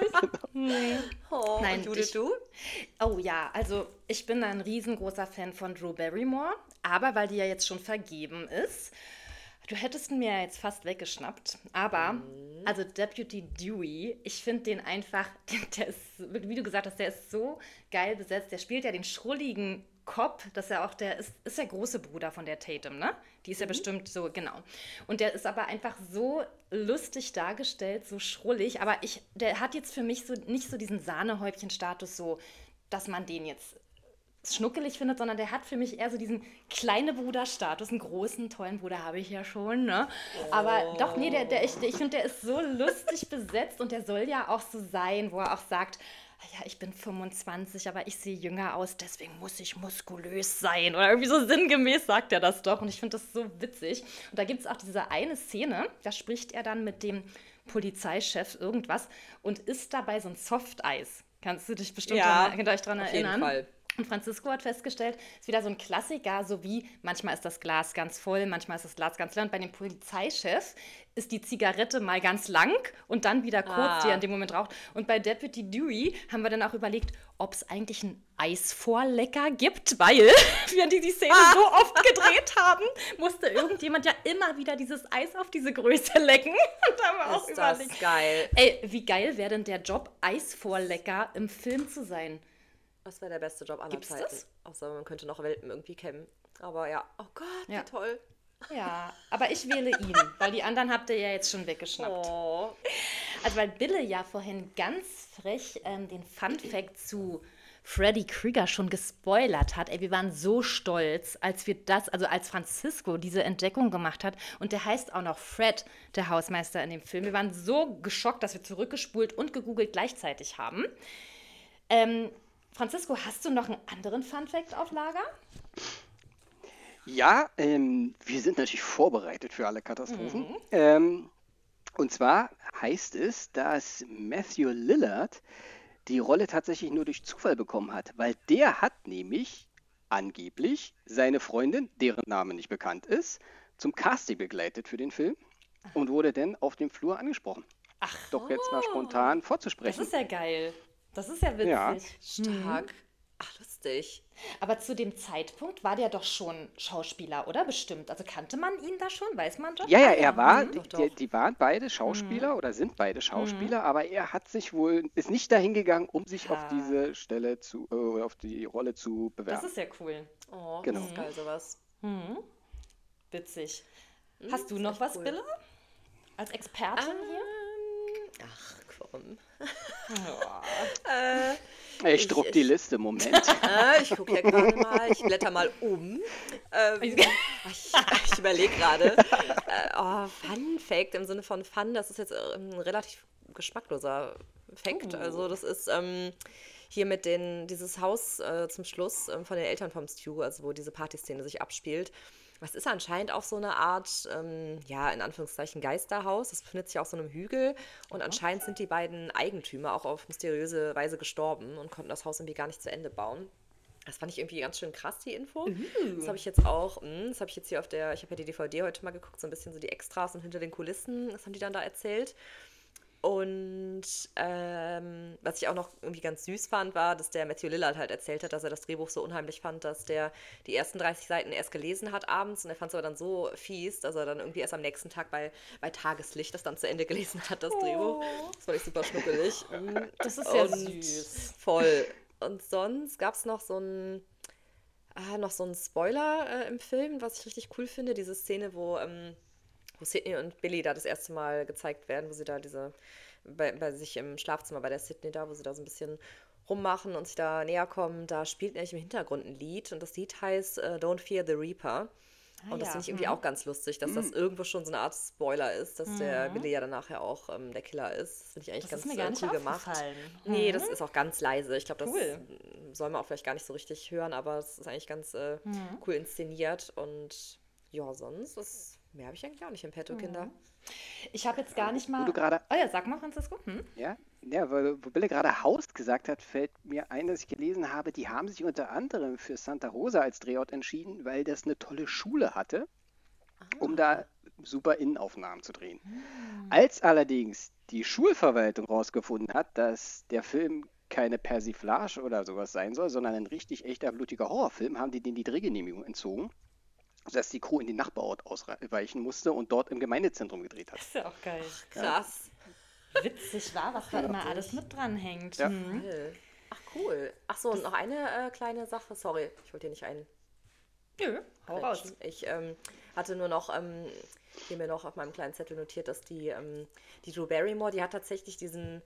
Oh, Nein, und Judith, du? Oh ja, also ich bin ein riesengroßer Fan von Drew Barrymore, aber weil die ja jetzt schon vergeben ist, du hättest ihn mir ja jetzt fast weggeschnappt, aber, also Deputy Dewey, ich finde den einfach, der ist, wie du gesagt hast, der ist so geil besetzt, der spielt ja den schrulligen Cop, das ist ja auch ist der große Bruder von der Tatum, ne? Die ist ja bestimmt so, genau. Und der ist aber einfach so lustig dargestellt, so schrullig, aber der hat jetzt für mich so nicht so diesen Sahnehäubchen-Status, so, dass man den jetzt schnuckelig findet, sondern der hat für mich eher so diesen kleine Bruder-Status. Einen großen, tollen Bruder habe ich ja schon, ne? Aber doch, nee, ich finde, der ist so lustig besetzt und der soll ja auch so sein, wo er auch sagt, ja, ich bin 25, aber ich sehe jünger aus, deswegen muss ich muskulös sein. Oder irgendwie so sinngemäß sagt er das doch. Und ich finde das so witzig. Und da gibt es auch diese eine Szene, da spricht er dann mit dem Polizeichef irgendwas und isst dabei so ein Softeis. Kannst du dich bestimmt könnt ihr euch daran erinnern? Auf jeden Fall. Und Franzisko hat festgestellt, ist wieder so ein Klassiker, so wie manchmal ist das Glas ganz voll, manchmal ist das Glas ganz leer. Und bei dem Polizeichef ist die Zigarette mal ganz lang und dann wieder kurz, die er in dem Moment raucht. Und bei Deputy Dewey haben wir dann auch überlegt, ob es eigentlich einen Eisvorlecker gibt, weil wir die Szene so oft gedreht haben, musste irgendjemand ja immer wieder dieses Eis auf diese Größe lecken. Und da haben wir auch Ist das überlegt, geil. ey, wie geil wäre denn der Job, Eisvorlecker im Film zu sein? Das wäre der beste Job aller Gibt's Zeiten. das? Außer man könnte noch Welpen irgendwie kämmen. Aber ja, oh Gott, Ja. wie toll. Ja, aber ich wähle ihn, weil die anderen habt ihr ja jetzt schon weggeschnappt. Oh. Also weil Bille ja vorhin ganz frech den Fun-Fact zu Freddy Krueger schon gespoilert hat. Ey, wir waren so stolz, als als Franzisko diese Entdeckung gemacht hat. Und der heißt auch noch Fred, der Hausmeister in dem Film. Wir waren so geschockt, dass wir zurückgespult und gegoogelt gleichzeitig haben. Franzisko, hast du noch einen anderen Fun-Fact auf Lager? Ja, wir sind natürlich vorbereitet für alle Katastrophen. Und zwar heißt es, dass Matthew Lillard die Rolle tatsächlich nur durch Zufall bekommen hat, weil der hat nämlich angeblich seine Freundin, deren Name nicht bekannt ist, zum Casting begleitet für den Film und wurde dann auf dem Flur angesprochen. Ach, Doch jetzt mal spontan das vorzusprechen. ist ja geil. Das ist ja witzig. Ja. Stark. Ach, lustig. Aber zu dem Zeitpunkt war der doch schon Schauspieler, oder? Bestimmt. Also kannte man ihn da schon? Weiß man das? Ja, er war, doch, doch. die waren beide Schauspieler oder sind beide Schauspieler, aber er hat ist nicht dahin gegangen, um sich auf diese Stelle auf die Rolle zu Das bewerben. ist ja cool. Oh, Genau. das ist geil, sowas. Witzig. Hast du noch echt was, cool. Bille? Als Expertin hier? Ach, komm. Ich druck die Liste, Moment. Ich gucke hier gerade mal, ich blätter mal um. Ich überlege gerade. Fun Fact im Sinne von Fun, das ist jetzt ein relativ geschmackloser Fact. Also das ist hier mit dieses Haus zum Schluss von den Eltern vom Stu, also wo diese Partyszene sich abspielt. Das ist anscheinend auch so eine Art, ja, in Anführungszeichen Geisterhaus. Das befindet sich auf so einem Hügel und anscheinend sind die beiden Eigentümer auch auf mysteriöse Weise gestorben und konnten das Haus irgendwie gar nicht zu Ende bauen. Das fand ich irgendwie ganz schön krass, die Info. Das habe ich jetzt auch, das habe ich jetzt hier ich habe ja die DVD heute mal geguckt, so ein bisschen so die Extras und hinter den Kulissen, das haben die dann da erzählt. Und was ich auch noch irgendwie ganz süß fand, war, dass der Matthew Lillard halt erzählt hat, dass er das Drehbuch so unheimlich fand, dass der die ersten 30 Seiten erst gelesen hat abends und er fand es aber dann so fies, dass er dann irgendwie erst am nächsten Tag bei Tageslicht das dann zu Ende gelesen hat, das Drehbuch. Das fand ich super schnuckelig. Das ist ja süß. Voll. Und sonst gab es noch so ein, Noch so ein Spoiler im Film, was ich richtig cool finde. Diese Szene, wo Sydney und Billy da das erste Mal gezeigt werden, wo sie da bei sich im Schlafzimmer bei der Sydney da, wo sie da so ein bisschen rummachen und sich da näher kommen, da spielt nämlich im Hintergrund ein Lied und das Lied heißt Don't Fear the Reaper. Und das Ja. finde ich irgendwie auch ganz lustig, dass das irgendwo schon so eine Art Spoiler ist, dass der Billy ja dann nachher auch der Killer ist. Das finde ich eigentlich Das ganz ist mir gar nicht cool gemacht. aufgefallen. Nee, das ist auch ganz leise. Ich glaube, das Cool. soll man auch vielleicht gar nicht so richtig hören, aber es ist eigentlich ganz cool inszeniert. Und ja, mehr habe ich eigentlich auch nicht im Petto, Kinder. Ich habe jetzt gar nicht mal. Wo du gerade, Oh ja, sag mal, Francisco. ja, wo Bille gerade Haus gesagt hat, fällt mir ein, dass ich gelesen habe, die haben sich unter anderem für Santa Rosa als Drehort entschieden, weil das eine tolle Schule hatte, um da super Innenaufnahmen zu drehen. Als allerdings die Schulverwaltung rausgefunden hat, dass der Film keine Persiflage oder sowas sein soll, sondern ein richtig echter blutiger Horrorfilm, haben die denen die Drehgenehmigung entzogen, sodass die Crew in den Nachbarort ausweichen musste und dort im Gemeindezentrum gedreht hat. Ist ja auch geil. Krass. Witzig war, was da immer alles mit dranhängt. Ja. Cool. Ach, cool. Ach so, und noch eine kleine Sache. Sorry, ich wollte dir nicht Nö, hau raus. Ich hatte nur noch hier mir noch auf meinem kleinen Zettel notiert, dass die Drew Barrymore, die hat tatsächlich diesen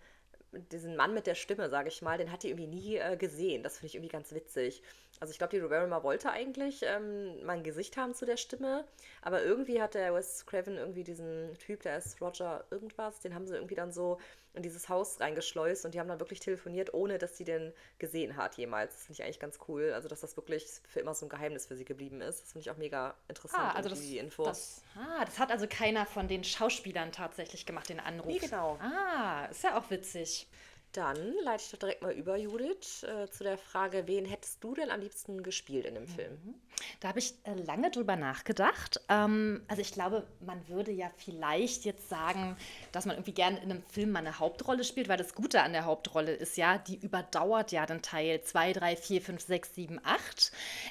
Mann mit der Stimme, sage ich mal, den hat die irgendwie nie gesehen. Das finde ich irgendwie ganz witzig. Also ich glaube, die Drew Barrymore wollte eigentlich mal ein Gesicht haben zu der Stimme, aber irgendwie hat der Wes Craven irgendwie diesen Typ, der ist Roger irgendwas, den haben sie irgendwie dann so in dieses Haus reingeschleust und die haben dann wirklich telefoniert, ohne dass sie den gesehen hat jemals. Das finde ich eigentlich ganz cool. Also dass das wirklich für immer so ein Geheimnis für sie geblieben ist. Das finde ich auch mega interessant, Also die Info. das hat also keiner von den Schauspielern tatsächlich gemacht, den Anruf. Nee, genau. Ist ja auch witzig. Dann leite ich doch direkt mal über, Judith, zu der Frage, wen hättest du denn am liebsten gespielt in dem Film? Da habe ich lange drüber nachgedacht. Also ich glaube, man würde ja vielleicht jetzt sagen, dass man irgendwie gerne in einem Film mal eine Hauptrolle spielt, weil das Gute an der Hauptrolle ist ja, die überdauert ja den Teil 2, 3, 4, 5, 6, 7, 8.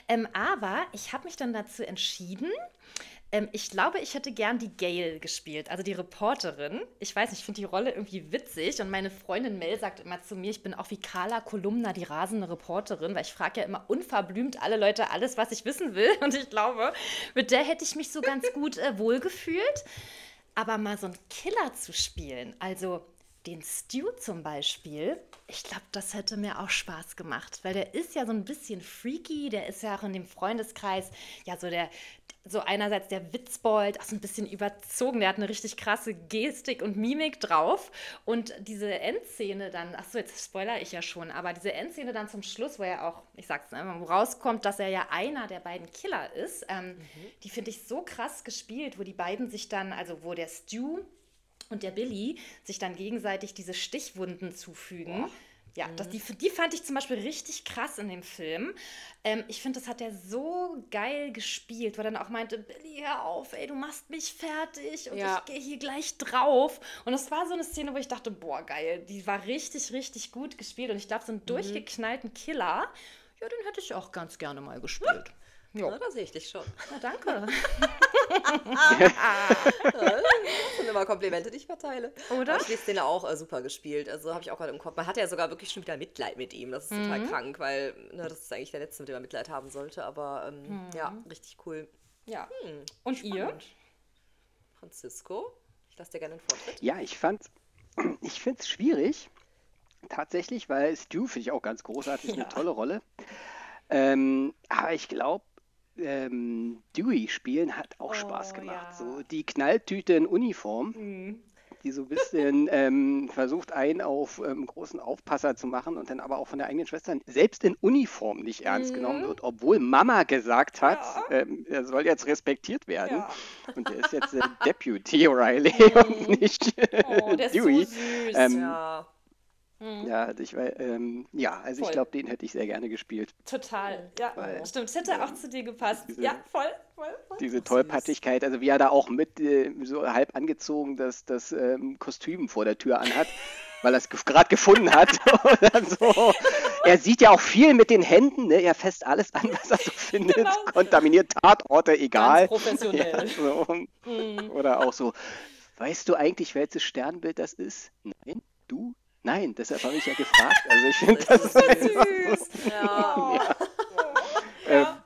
Aber ich habe mich dann dazu entschieden, ich glaube, ich hätte gern die Gail gespielt, also die Reporterin. Ich weiß nicht, ich finde die Rolle irgendwie witzig und meine Freundin Mel sagt immer zu mir, ich bin auch wie Carla Kolumna, die rasende Reporterin, weil ich frage ja immer unverblümt alle Leute alles, was ich wissen will. Und ich glaube, mit der hätte ich mich so ganz gut wohlgefühlt. Aber mal so einen Killer zu spielen, also den Stu zum Beispiel, ich glaube, das hätte mir auch Spaß gemacht, weil der ist ja so ein bisschen freaky, der ist ja auch in dem Freundeskreis, ja so einerseits der Witzbold, auch so ein bisschen überzogen, der hat eine richtig krasse Gestik und Mimik drauf und diese Endszene dann, ach so, jetzt spoiler ich ja schon, aber diese Endszene dann zum Schluss, wo er auch, ich sag's einfach, wo rauskommt, dass er ja einer der beiden Killer ist, die finde ich so krass gespielt, wo die beiden sich dann, also wo der Stu und der Billy sich dann gegenseitig diese Stichwunden zufügen. Ja, die fand ich zum Beispiel richtig krass in dem Film. Ich finde, das hat er so geil gespielt, weil er dann auch meinte, Billy, hör auf, ey, du machst mich fertig und ich gehe hier gleich drauf. Und das war so eine Szene, wo ich dachte, boah, geil, die war richtig, richtig gut gespielt. Und ich glaube, so einen durchgeknallten Killer, ja, den hätte ich auch ganz gerne mal gespielt. Ja, da sehe ich dich schon. Na, danke. Das sind immer Komplimente, die ich verteile. Oder? Aber ich lese den auch super gespielt. Also habe ich auch gerade im Kopf. Man hat ja sogar wirklich schon wieder Mitleid mit ihm. Das ist total krank, weil das ist eigentlich der Letzte, mit dem man Mitleid haben sollte. Aber ja, richtig cool. Ja. Und spannend. ihr? Francisco, ich lasse dir gerne den Vortritt. Ja, ich finde es schwierig, tatsächlich, weil Stu finde ich auch ganz großartig, eine tolle Rolle. Aber ich glaube, Dewey spielen hat auch Spaß gemacht. ja. So die Knalltüte in Uniform, die so ein bisschen versucht, einen auf großen Aufpasser zu machen und dann aber auch von der eigenen Schwester selbst in Uniform nicht ernst genommen wird, obwohl Mama gesagt hat, er soll jetzt respektiert werden. Ja. Und der ist jetzt Deputy O'Reilly und nicht Der ist Dewey. so süß. Ja. Ja, also ich glaube, den hätte ich sehr gerne gespielt. Total. Ja, Weil- stimmt. Das hätte auch zu dir gepasst. Ja, voll. Diese Tollpatschigkeit, also wie er da auch mit so halb angezogen das Kostüm vor der Tür anhat, weil er es gerade gefunden hat. Und dann so, er sieht ja auch viel mit den Händen, ne? Er fasst alles an, was er so findet, Genau. kontaminiert Tatorte, egal. Ganz professionell. Ja, so. Oder auch so, weißt du eigentlich, welches Sternbild das ist? Nein, du? Nein, deshalb habe ich ja gefragt. Also ich finde das Süß. Ja.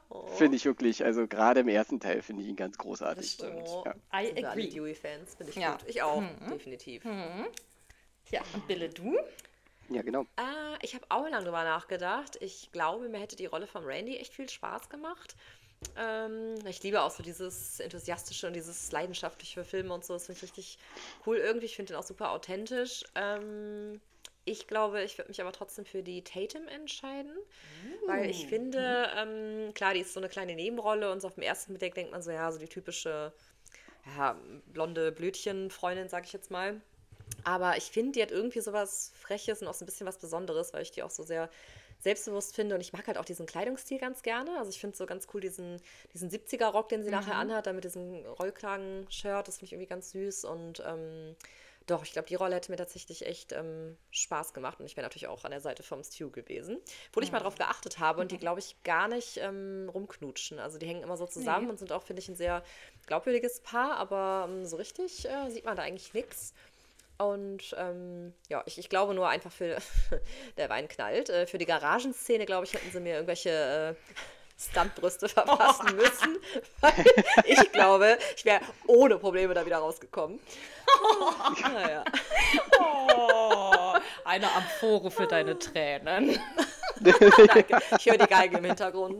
finde ich wirklich, also gerade im ersten Teil finde ich ihn ganz großartig. Das stimmt. Und, ja. I Sind wir alle agree. Dewey-Fans, finde ich Ja. gut. Ich auch, definitiv. Ja, und Bille, du? Ja, genau. Ich habe auch lange drüber nachgedacht. Ich glaube, mir hätte die Rolle von Randy echt viel Spaß gemacht. Ich liebe auch so dieses Enthusiastische und dieses Leidenschaftliche für Filme und so. Das finde ich richtig cool irgendwie. Ich finde den auch super authentisch. Ich glaube, ich würde mich aber trotzdem für die Tatum entscheiden, weil ich finde, klar, die ist so eine kleine Nebenrolle und so auf den ersten Blick denkt man so, ja, so die typische, ja, blonde Blödchen-Freundin, sag ich jetzt mal. Aber ich finde, die hat irgendwie sowas Freches und auch so ein bisschen was Besonderes, weil ich die auch so sehr selbstbewusst finde. Und ich mag halt auch diesen Kleidungsstil ganz gerne. Also ich finde so ganz cool diesen 70er-Rock, den sie nachher anhat, da mit diesem Rollkragen-Shirt. Das finde ich irgendwie ganz süß. Und doch, ich glaube, die Rolle hätte mir tatsächlich echt Spaß gemacht. Und ich wäre natürlich auch an der Seite vom Stu gewesen. Wo ich mal drauf geachtet habe und die, glaube ich, gar nicht rumknutschen. Also die hängen immer so zusammen und sind auch, finde ich, ein sehr glaubwürdiges Paar. Aber so richtig sieht man da eigentlich nichts. Und ja, ich glaube nur einfach für, der Wein knallt, für die Garagenszene, glaube ich, hätten sie mir irgendwelche Stuntbrüste verpassen müssen. Weil ich glaube, ich wäre ohne Probleme da wieder rausgekommen. Naja. Oh, eine Amphore für deine Tränen. Danke. Ich höre die Geige im Hintergrund.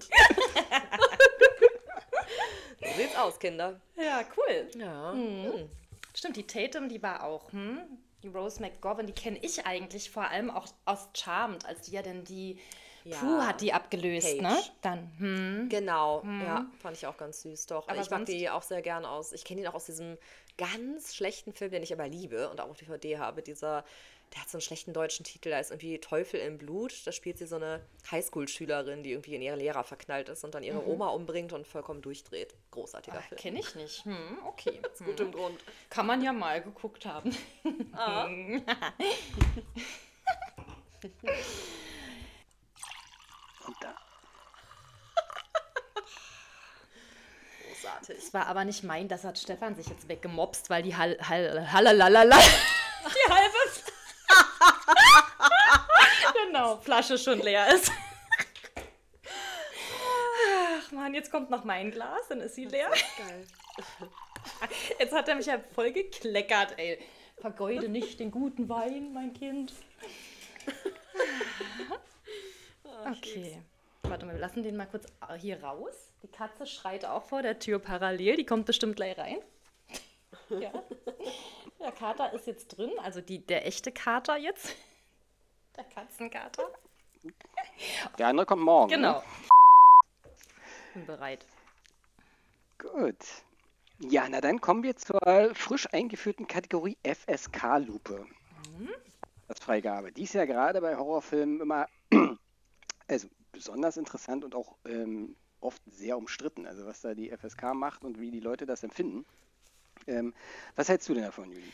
So sieht's aus, Kinder. Ja, cool. Ja. Stimmt, die Tatum, die war auch, die Rose McGovern, die kenne ich eigentlich vor allem auch aus Charmed, als die ja dann die Prue hat die abgelöst, Paige. ne? Dann, Genau, ja, fand ich auch ganz süß, doch. Aber Ich mag sonst- die auch sehr gern aus. Ich kenne ihn auch aus diesem ganz schlechten Film, den ich aber liebe und auch auf DVD habe. Der hat so einen schlechten deutschen Titel, da ist irgendwie Teufel im Blut. Da spielt sie so eine Highschool-Schülerin, die irgendwie in ihre Lehrer verknallt ist und dann ihre Oma umbringt und vollkommen durchdreht. Großartiger Film. kenne ich nicht. Okay. Aus gutem Grund. Kann man ja mal geguckt haben. Und da. Großartig. Es war aber nicht mein, das hat Stefan sich jetzt weggemopst, weil die Hallalalala, die halbe genau, Flasche schon leer ist. Ach man, jetzt kommt noch mein Glas, dann ist sie leer. Geil. Jetzt hat er mich ja voll gekleckert, ey. Vergeude nicht den guten Wein, mein Kind. Okay. Warte mal, wir lassen den mal kurz hier raus. Die Katze schreit auch vor der Tür parallel. Die kommt bestimmt gleich rein. Ja. Der Kater ist jetzt drin, also der echte Kater jetzt. Der Katzenkater. Der andere kommt morgen. Genau. Ne? Bin bereit. Gut. Ja, na dann kommen wir zur frisch eingeführten Kategorie FSK-Lupe. Als Freigabe. Die ist ja gerade bei Horrorfilmen immer also besonders interessant und auch oft sehr umstritten. Also was da die FSK macht und wie die Leute das empfinden. Was hältst du denn davon, Judith?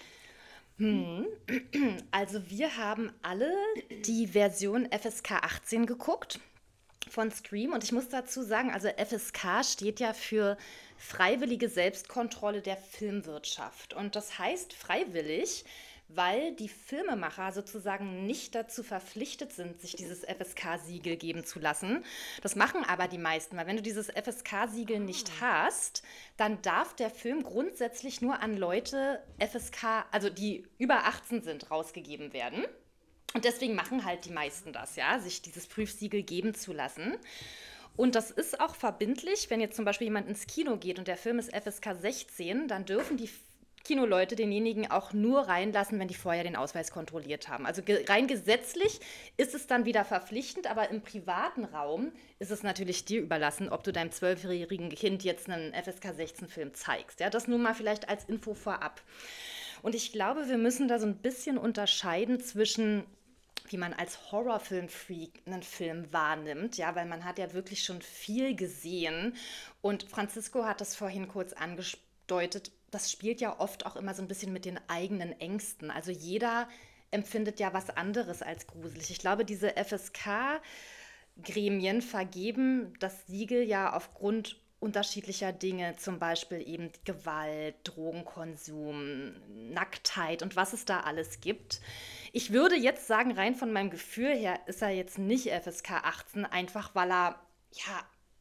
Also wir haben alle die Version FSK 18 geguckt von Scream und ich muss dazu sagen, also FSK steht ja für freiwillige Selbstkontrolle der Filmwirtschaft und das heißt freiwillig, weil die Filmemacher sozusagen nicht dazu verpflichtet sind, sich dieses FSK-Siegel geben zu lassen. Das machen aber die meisten, weil wenn du dieses FSK-Siegel nicht hast, dann darf der Film grundsätzlich nur an Leute FSK, also die über 18 sind, rausgegeben werden. Und deswegen machen halt die meisten das, ja, sich dieses Prüfsiegel geben zu lassen. Und das ist auch verbindlich, wenn jetzt zum Beispiel jemand ins Kino geht und der Film ist FSK 16, dann dürfen die Kinoleute denjenigen auch nur reinlassen, wenn die vorher den Ausweis kontrolliert haben. Also rein gesetzlich ist es dann wieder verpflichtend, aber im privaten Raum ist es natürlich dir überlassen, ob du deinem 12-jährigen Kind jetzt einen FSK 16-Film zeigst. Ja, das nur mal vielleicht als Info vorab. Und ich glaube, wir müssen da so ein bisschen unterscheiden zwischen wie man als Horrorfilm-Freak einen Film wahrnimmt, ja, weil man hat ja wirklich schon viel gesehen und Francisco hat das vorhin kurz angedeutet, das spielt ja oft auch immer so ein bisschen mit den eigenen Ängsten, also jeder empfindet ja was anderes als gruselig. Ich glaube, diese FSK-Gremien vergeben das Siegel ja aufgrund unterschiedlicher Dinge, zum Beispiel eben Gewalt, Drogenkonsum, Nacktheit und was es da alles gibt. Ich würde jetzt sagen, rein von meinem Gefühl her ist er jetzt nicht FSK 18, einfach weil er ja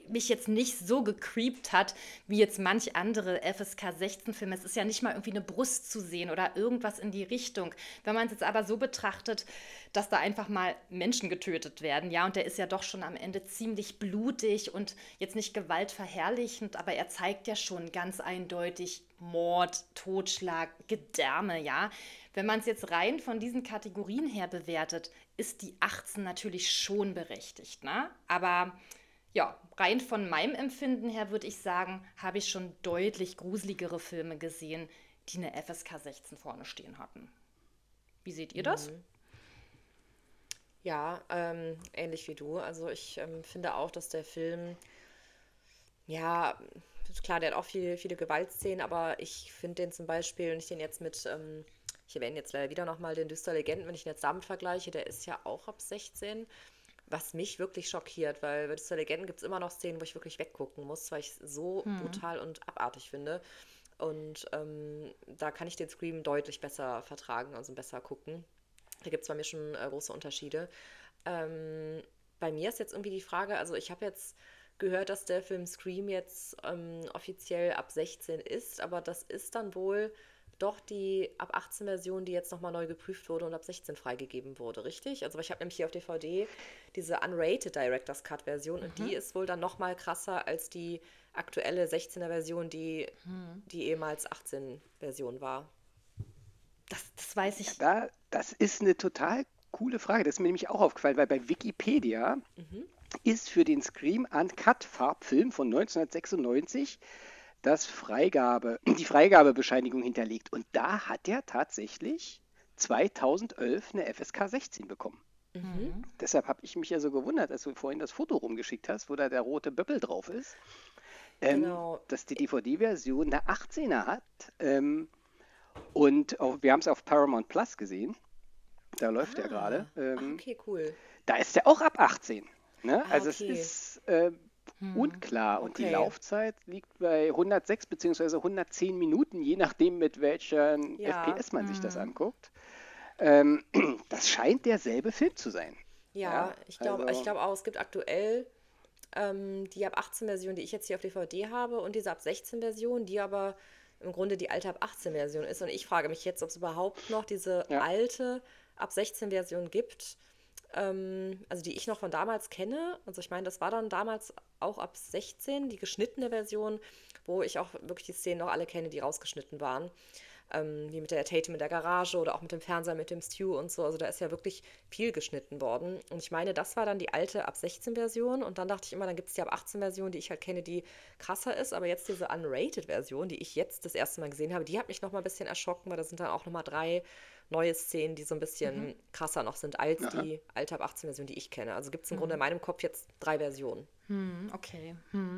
mich jetzt nicht so gecreept hat, wie jetzt manch andere FSK 16-Filme. Es ist ja nicht mal irgendwie eine Brust zu sehen oder irgendwas in die Richtung. Wenn man es jetzt aber so betrachtet, dass da einfach mal Menschen getötet werden, ja, und der ist ja doch schon am Ende ziemlich blutig und jetzt nicht gewaltverherrlichend, aber er zeigt ja schon ganz eindeutig Mord, Totschlag, Gedärme, ja. Wenn man es jetzt rein von diesen Kategorien her bewertet, ist die 18 natürlich schon berechtigt, ne? Aber ja, rein von meinem Empfinden her würde ich sagen, habe ich schon deutlich gruseligere Filme gesehen, die eine FSK 16 vorne stehen hatten. Wie seht ihr das? Ja, ähnlich wie du. Also ich finde auch, dass der Film, ja, klar, der hat auch viele Gewaltszenen, aber ich finde den zum Beispiel, wenn ich den jetzt mit, ich erwähne jetzt leider wieder nochmal den Düster Legenden, wenn ich ihn jetzt damit vergleiche, der ist ja auch ab 16. Was mich wirklich schockiert, weil bei Düster Legenden gibt es immer noch Szenen, wo ich wirklich weggucken muss, weil ich es so brutal und abartig finde. Und da kann ich den Scream deutlich besser vertragen, also besser gucken. Da gibt es bei mir schon große Unterschiede. Bei mir ist jetzt irgendwie die Frage, also ich habe jetzt gehört, dass der Film Scream jetzt offiziell ab 16 ist, aber das ist dann wohl doch die ab 18 Version, die jetzt nochmal neu geprüft wurde und ab 16 freigegeben wurde, richtig? Also ich habe nämlich hier auf DVD diese Unrated Director's Cut Version und die ist wohl dann nochmal krasser als die aktuelle 16er Version, die ehemals 18 Version war. Das weiß ich. Das ist eine total coole Frage. Das ist mir nämlich auch aufgefallen, weil bei Wikipedia ist für den Scream Uncut Farbfilm von 1996 die Freigabebescheinigung hinterlegt. Und da hat er tatsächlich 2011 eine FSK 16 bekommen. Deshalb habe ich mich ja so gewundert, als du vorhin das Foto rumgeschickt hast, wo da der rote Böppel drauf ist, Genau. dass die DVD-Version eine 18er hat. Und wir haben es auf Paramount Plus gesehen. Da läuft er gerade. Okay, cool. Da ist er auch ab 18. Ne? Also okay. es ist unklar. Und die Okay. Laufzeit liegt bei 106 bzw. 110 Minuten, je nachdem, mit welchen Ja. FPS man sich das anguckt. Das scheint derselbe Film zu sein. Ja, ich glaube also- glaub auch, es gibt aktuell die ab 18 Version, die ich jetzt hier auf DVD habe und diese ab 16 Version, die aber im Grunde die alte ab 18 Version ist. Und ich frage mich jetzt, ob es überhaupt noch diese Ja. alte ab 16 Version gibt, also die ich noch von damals kenne. Also ich meine, das war dann damals auch ab 16, die geschnittene Version, wo ich auch wirklich die Szenen noch alle kenne, die rausgeschnitten waren. Wie mit der Tatum in der Garage oder auch mit dem Fernseher, mit dem Stu und so. Also da ist ja wirklich viel geschnitten worden. Und ich meine, das war dann die alte ab 16 Version. Und dann dachte ich immer, dann gibt es die ab 18 Version, die ich halt kenne, die krasser ist. Aber jetzt diese Unrated Version, die ich jetzt das erste Mal gesehen habe, die hat mich noch mal ein bisschen erschrocken, weil da sind dann auch noch mal 3 neue Szenen, die so ein bisschen krasser noch sind als die alte ab 18 Version, die ich kenne. Also gibt es im Grunde in meinem Kopf jetzt 3 Versionen. Okay.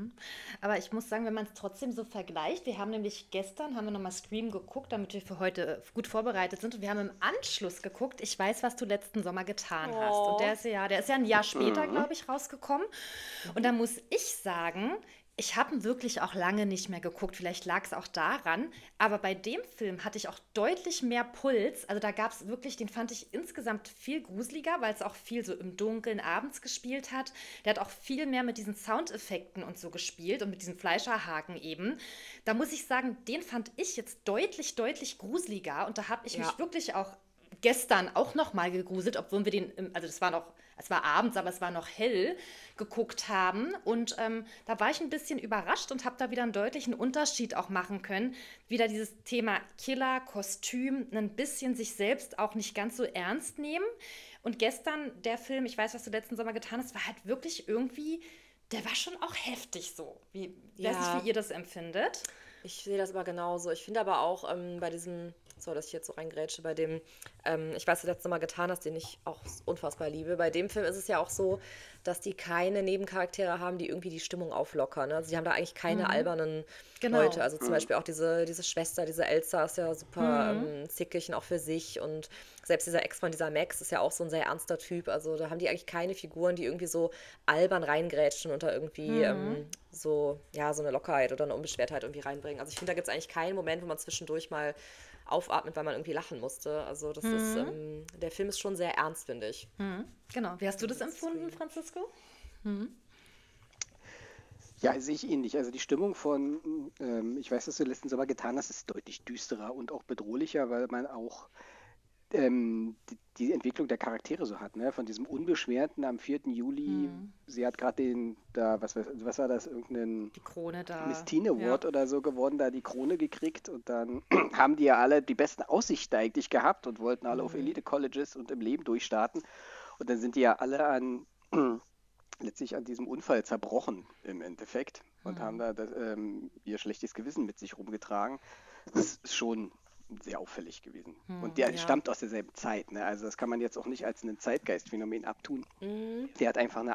Aber ich muss sagen, wenn man es trotzdem so vergleicht, wir haben nämlich gestern, haben wir nochmal Scream geguckt, damit wir für heute gut vorbereitet sind und wir haben im Anschluss geguckt, ich weiß, was du letzten Sommer getan hast. Und der ist ja ein Jahr später, glaube ich, rausgekommen. Und da muss ich sagen, ich habe ihn wirklich auch lange nicht mehr geguckt. Vielleicht lag es auch daran. Aber bei dem Film hatte ich auch deutlich mehr Puls. Also da gab es wirklich, den fand ich insgesamt viel gruseliger, weil es auch viel so im Dunkeln abends gespielt hat. Der hat auch viel mehr mit diesen Soundeffekten und so gespielt und mit diesem Fleischerhaken eben. Da muss ich sagen, den fand ich jetzt deutlich, deutlich gruseliger. Und da habe ich mich wirklich auch gestern auch noch mal gegruselt, obwohl wir also es war abends, aber es war noch hell, geguckt haben. Und da war ich ein bisschen überrascht und habe da wieder einen deutlichen Unterschied auch machen können. Wieder dieses Thema Killer, Kostüm, ein bisschen sich selbst auch nicht ganz so ernst nehmen. Und gestern der Film, ich weiß, was du letzten Sommer getan hast, war halt wirklich irgendwie, der war schon auch heftig so. Ich weiß nicht, wie ihr das empfindet. Ich sehe das aber genauso. Ich finde aber auch bei diesem, dass ich jetzt so reingrätsche, bei dem, ich weiß, was du letztes Mal getan hast, den ich auch unfassbar liebe. Bei dem Film ist es ja auch so, dass die keine Nebencharaktere haben, die irgendwie die Stimmung auflockern. Ne? Also die haben da eigentlich keine albernen Leute. Also zum Beispiel auch diese Schwester, diese Elsa ist ja super zickig und auch für sich. Und selbst dieser Ex-Mann, dieser Max, ist ja auch so ein sehr ernster Typ. Also da haben die eigentlich keine Figuren, die irgendwie so albern reingrätschen und da irgendwie so eine Lockerheit oder eine Unbeschwertheit irgendwie reinbringen. Also ich finde, da gibt es eigentlich keinen Moment, wo man zwischendurch mal aufatmet, weil man irgendwie lachen musste. Also das ist, der Film ist schon sehr ernst, finde ich. Genau. Wie hast du das empfunden, Francisco? Ja, sehe ich ähnlich. Also die Stimmung von, ich weiß, was du letzten Sommer getan hast, ist deutlich düsterer und auch bedrohlicher, weil man auch die Entwicklung der Charaktere so hat, ne? Von diesem Unbeschwerten am 4. Juli, Hm. sie hat gerade was war das, irgendeinen Die Krone Miss da. Teen Ja. Award oder so gewonnen, da die Krone gekriegt und dann haben die ja alle die besten Aussichten eigentlich gehabt und wollten alle auf Mhm. Elite-Colleges und im Leben durchstarten und dann sind die ja alle letztlich an diesem Unfall zerbrochen im Endeffekt und haben Hm. da ihr schlechtes Gewissen mit sich rumgetragen. Das ist schon sehr auffällig gewesen. Und der Ja. stammt aus derselben Zeit. Ne? Also das kann man jetzt auch nicht als ein Zeitgeistphänomen abtun. Mhm. Der hat einfach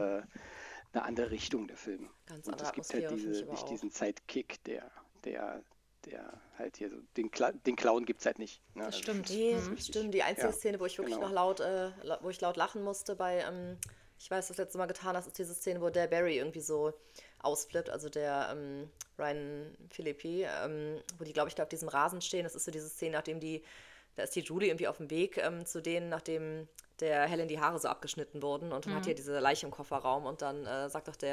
eine andere Richtung, der Film. Ganz Und andere es gibt halt Atmosphäre, finde ich aber nicht auch. diesen Sidekick, der, der halt hier so, den Clown gibt es halt nicht. Ne? Das Also ich finde, stimmt. Nee, das ist Hm. wichtig. stimmt. Die einzige Ja, Szene, wo ich wirklich genau. noch wo ich laut lachen musste ich weiß, das letzte Mal getan hast, ist diese Szene, wo der Barry irgendwie so ausflippt, also der Ryan Philippi, wo die, glaube ich, da auf diesem Rasen stehen. Das ist so diese Szene, da ist die Julie irgendwie auf dem Weg zu denen, nachdem der Helen die Haare so abgeschnitten wurden und dann hat Hm. hier diese Leiche im Kofferraum und dann sagt doch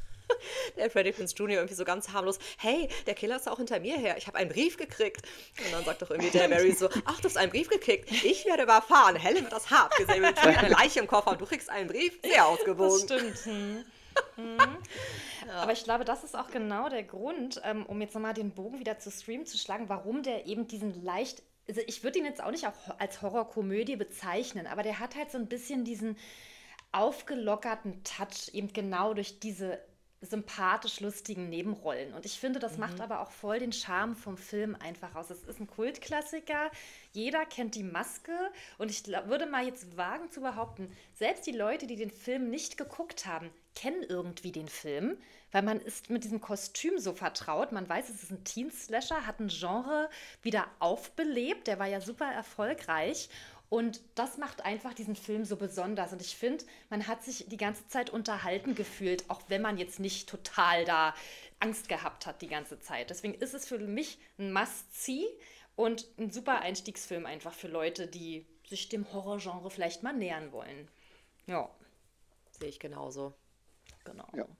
der Freddie Prinze Jr. irgendwie so ganz harmlos, hey, der Killer ist auch hinter mir her, ich habe einen Brief gekriegt. Und dann sagt doch irgendwie der Barry so, ach, du hast einen Brief gekriegt, ich werde überfahren, Helen wird das Haar abgesehen, Julie eine Leiche im Koffer und du kriegst einen Brief, sehr Das ausgewogen. stimmt. Hm. Hm. Aber ich glaube, das ist auch genau der Grund, um jetzt nochmal den Bogen wieder zu Scream zu schlagen, warum der eben diesen leicht, also ich würde ihn jetzt auch nicht auch als Horrorkomödie bezeichnen, aber der hat halt so ein bisschen diesen aufgelockerten Touch, eben genau durch diese sympathisch lustigen Nebenrollen. Und ich finde, das macht aber auch voll den Charme vom Film einfach aus. Es ist ein Kultklassiker, jeder kennt die Maske und würde mal jetzt wagen zu behaupten, selbst die Leute, die den Film nicht geguckt haben, kennen irgendwie den Film, weil man ist mit diesem Kostüm so vertraut. Man weiß, es ist ein Teen-Slasher, hat ein Genre wieder aufbelebt, der war ja super erfolgreich. Und das macht einfach diesen Film so besonders. Und ich finde, man hat sich die ganze Zeit unterhalten gefühlt, auch wenn man jetzt nicht total da Angst gehabt hat die ganze Zeit. Deswegen ist es für mich ein Must-See und ein super Einstiegsfilm einfach für Leute, die sich dem Horrorgenre vielleicht mal nähern wollen. Ja, Sehe ich genauso. genau. Ja.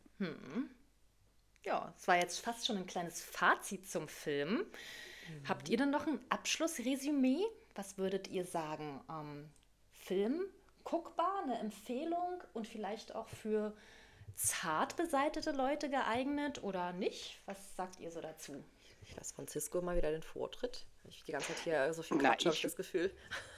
Ja, es war jetzt fast schon ein kleines Fazit zum Film. Habt ihr denn noch ein Abschlussresümee? Was würdet ihr sagen? Film, guckbar, eine Empfehlung und vielleicht auch für zart beseitete Leute geeignet oder nicht? Was sagt ihr so dazu? Ich lasse Francisco mal wieder den Vortritt. Ich die ganze Zeit hier so viel Na, Quatsch, habe ich das Gefühl.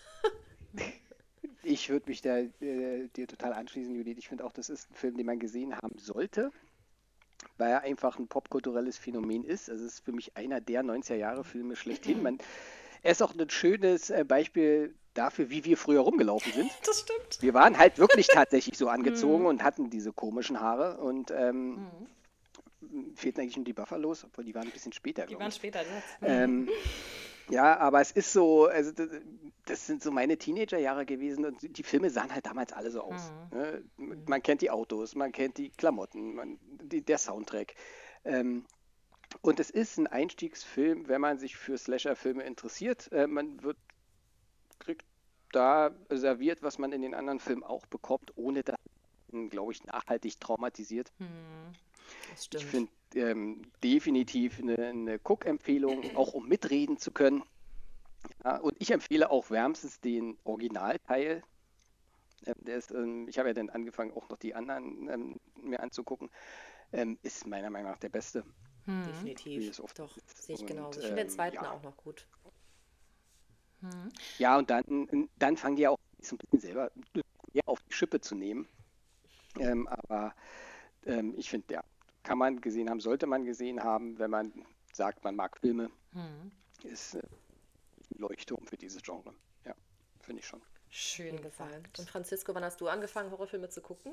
ich würde mich da dir total anschließen, Judith. Ich finde auch, das ist ein Film, den man gesehen haben sollte, weil er einfach ein popkulturelles Phänomen ist. Also es ist für mich einer der 90er-Jahre-Filme schlechthin. Er ist auch ein schönes Beispiel dafür, wie wir früher rumgelaufen sind. Das stimmt. Wir waren halt wirklich tatsächlich so angezogen und hatten diese komischen Haare und fehlten eigentlich nur die Buffalos, obwohl die waren ein bisschen später, Die glaube waren ich. später jetzt. Ähm, ja, aber es ist so, also das sind so meine Teenagerjahre gewesen und die Filme sahen halt damals alle so aus. Ne? Man kennt die Autos, man kennt die Klamotten, der Soundtrack. Ähm, und es ist ein Einstiegsfilm, wenn man sich für Slasher-Filme interessiert. Kriegt da serviert, was man in den anderen Filmen auch bekommt, ohne dass man, glaube ich, nachhaltig traumatisiert. Das Ich stimmt. finde definitiv eine Guck-Empfehlung, auch um mitreden zu können. Ja, und ich empfehle auch wärmstens den Originalteil. Ich habe ja dann angefangen, auch noch die anderen mir anzugucken. Ist meiner Meinung nach der beste, wie Definitiv. es oft Doch, ist. sehe ich Und genauso. Ich finde den zweiten ja. auch noch gut. Ja, und dann fangen die ja auch so ein bisschen selber eher auf die Schippe zu nehmen. Aber ich finde, ja, kann man gesehen haben, sollte man gesehen haben, wenn man sagt, man mag Filme, ist ein Leuchtturm für dieses Genre. Ja, finde ich schon. Schön Jeden Fall. gesagt. Und Francisco, wann hast du angefangen, Horrorfilme zu gucken?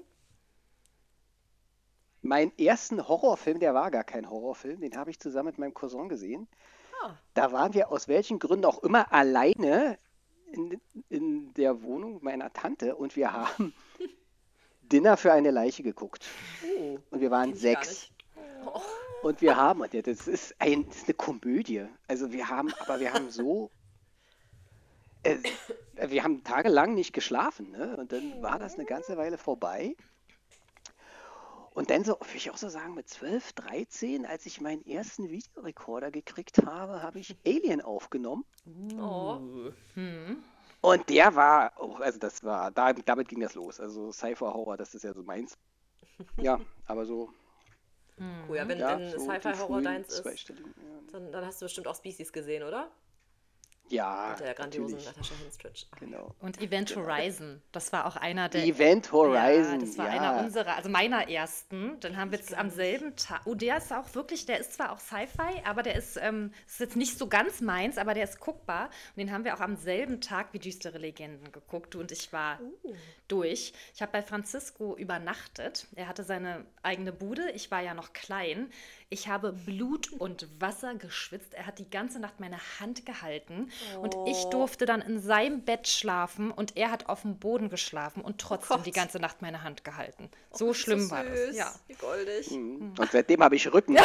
Meinen ersten Horrorfilm, der war gar kein Horrorfilm, den habe ich zusammen mit meinem Cousin gesehen. Ah, Da waren wir aus welchen Gründen auch immer alleine in der Wohnung meiner Tante und wir haben Dinner für eine Leiche geguckt. Und wir waren kenn ich gar 6. nicht. Oh, Und das ist eine Komödie. Also wir haben so, äh, wir haben tagelang nicht geschlafen, ne? Und dann war das eine ganze Weile vorbei. Und dann so, würde ich auch so sagen, mit 12, 13, als ich meinen ersten Videorekorder gekriegt habe, habe ich Alien aufgenommen. Oh. Und der war, also damit ging das los. Also Sci-Fi-Horror, das ist ja so meins. Ja, aber so, Cool, ja, wenn so die Sci-Fi-Horror frühen deins ist, zweistelligen. Ja, dann hast du bestimmt auch Species gesehen, oder? ja, Mit der grandiosen natürlich. Natascha Henstridge. Genau. Und Event Horizon, das war auch einer der. Event Horizon, Das war einer unserer, also meiner ersten. Dann haben wir jetzt am selben Tag. Oh, der ist auch wirklich, der ist zwar auch Sci-Fi, aber der ist jetzt nicht so ganz meins, aber der ist guckbar. Und den haben wir auch am selben Tag wie Düstere Legenden geguckt. Du und ich war durch. Ich habe bei Francisco übernachtet. Er hatte seine eigene Bude. Ich war ja noch klein. Ich habe Blut und Wasser geschwitzt. Er hat die ganze Nacht meine Hand gehalten. Und ich durfte dann in seinem Bett schlafen und er hat auf dem Boden geschlafen und trotzdem die ganze Nacht meine Hand gehalten. So schlimm war das. Ja. Wie goldig. Und seitdem habe ich Rücken.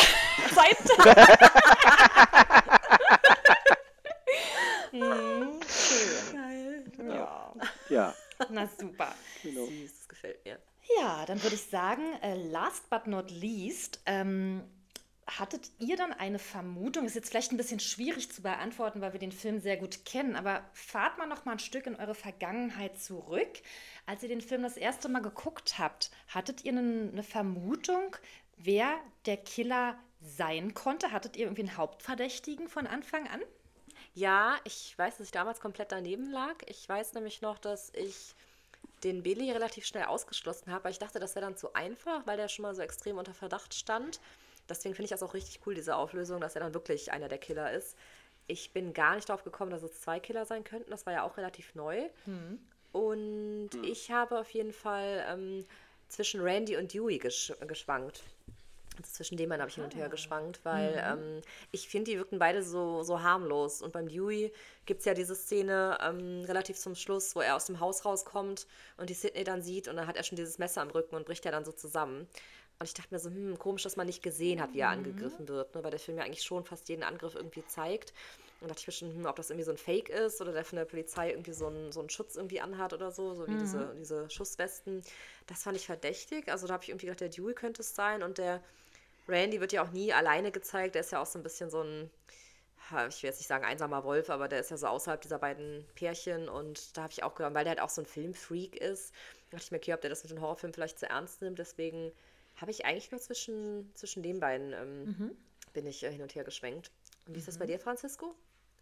Geil. Ja, Na super. genau. Süß, das gefällt mir. Ja, dann würde ich sagen, last but not least, hattet ihr dann eine Vermutung? Ist jetzt vielleicht ein bisschen schwierig zu beantworten, weil wir den Film sehr gut kennen, aber fahrt mal noch mal ein Stück in eure Vergangenheit zurück. Als ihr den Film das erste Mal geguckt habt, hattet ihr eine Vermutung, wer der Killer sein konnte? Hattet ihr irgendwie einen Hauptverdächtigen von Anfang an? Ja, ich weiß, dass ich damals komplett daneben lag. Ich weiß nämlich noch, dass ich den Billy relativ schnell ausgeschlossen habe, weil ich dachte, das wäre dann zu einfach, weil der schon mal so extrem unter Verdacht stand. Deswegen finde ich das auch richtig cool, diese Auflösung, dass er dann wirklich einer der Killer ist. Ich bin gar nicht darauf gekommen, dass es 2 Killer sein könnten. Das war ja auch relativ neu. Und ich habe auf jeden Fall zwischen Randy und Dewey geschwankt. Also zwischen denen habe ich hin und her geschwankt, weil ich finde, die wirken beide so harmlos. Und beim Dewey gibt es ja diese Szene relativ zum Schluss, wo er aus dem Haus rauskommt und die Sydney dann sieht und dann hat er schon dieses Messer am Rücken und bricht ja dann so zusammen. Und ich dachte mir so, komisch, dass man nicht gesehen hat, wie er angegriffen wird, ne? Weil der Film ja eigentlich schon fast jeden Angriff irgendwie zeigt. Und dachte ich mir schon, ob das irgendwie so ein Fake ist oder der von der Polizei irgendwie so einen Schutz irgendwie anhat oder so wie diese Schusswesten. Das fand ich verdächtig. Also da habe ich irgendwie gedacht, der Dewey könnte es sein und der Randy wird ja auch nie alleine gezeigt. Der ist ja auch so ein bisschen so ein, ich will jetzt nicht sagen einsamer Wolf, aber der ist ja so außerhalb dieser beiden Pärchen. Und da habe ich auch gedacht, weil der halt auch so ein Filmfreak ist, dachte ich mir, okay, ob der das mit dem Horrorfilm vielleicht zu ernst nimmt. Deswegen habe ich eigentlich nur zwischen den beiden bin ich hin und her geschwenkt. Und wie ist das bei dir, Francisco?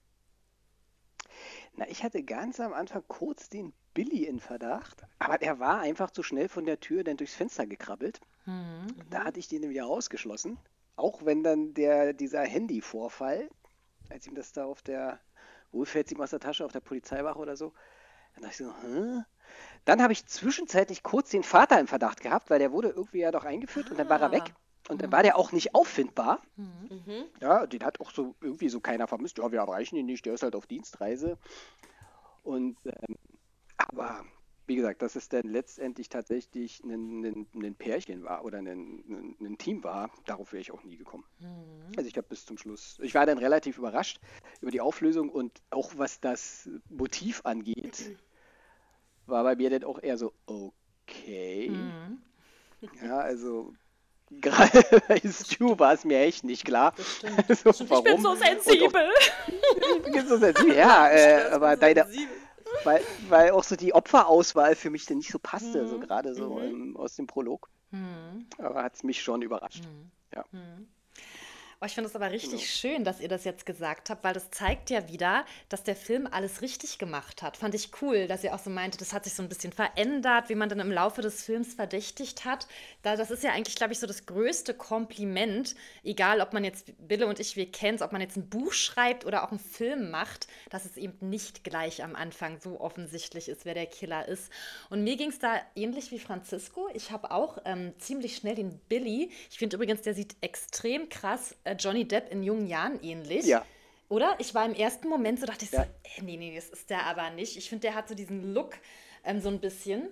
Na, ich hatte ganz am Anfang kurz den Billy in Verdacht, aber der war einfach zu schnell von der Tür dann durchs Fenster gekrabbelt. Da hatte ich den wieder ausgeschlossen. Auch wenn dann dieser Handy-Vorfall, als ihm das da wo fällt es ihm aus der Tasche, auf der Polizeiwache oder so, dann dachte ich so, hä? Dann habe ich zwischenzeitlich kurz den Vater im Verdacht gehabt, weil der wurde irgendwie ja doch eingeführt und dann war er weg. Und dann war der auch nicht auffindbar. Ja, den hat auch so irgendwie so keiner vermisst. Ja, wir erreichen ihn nicht, der ist halt auf Dienstreise. Und aber wie gesagt, dass es dann letztendlich tatsächlich ein Pärchen war oder ein Team war, darauf wäre ich auch nie gekommen. Also ich habe bis zum Schluss, ich war dann relativ überrascht über die Auflösung und auch was das Motiv angeht, war bei mir dann auch eher so, okay. Ja, also gerade bei Stu war es mir echt nicht klar. So, Ich bin so sensibel. Ich bin so sensibel, ja, aber weil auch so die Opferauswahl für mich dann nicht so passte, so gerade so aus dem Prolog. Aber hat es mich schon überrascht. Ja. Oh, ich finde es aber richtig schön, dass ihr das jetzt gesagt habt, weil das zeigt ja wieder, dass der Film alles richtig gemacht hat. Fand ich cool, dass ihr auch so meinte, das hat sich so ein bisschen verändert, wie man dann im Laufe des Films verdächtigt hat. Das ist ja eigentlich, glaube ich, so das größte Kompliment, egal ob man jetzt, Bille und ich, wir kennen es, ob man jetzt ein Buch schreibt oder auch einen Film macht, dass es eben nicht gleich am Anfang so offensichtlich ist, wer der Killer ist. Und mir ging es da ähnlich wie Francisco. Ich habe auch ziemlich schnell den Billy, ich finde übrigens, der sieht extrem krass Johnny Depp in jungen Jahren ähnlich. Ja. Oder? Ich war im ersten Moment so, dachte ich so, nee, das ist der aber nicht. Ich finde, der hat so diesen Look so ein bisschen.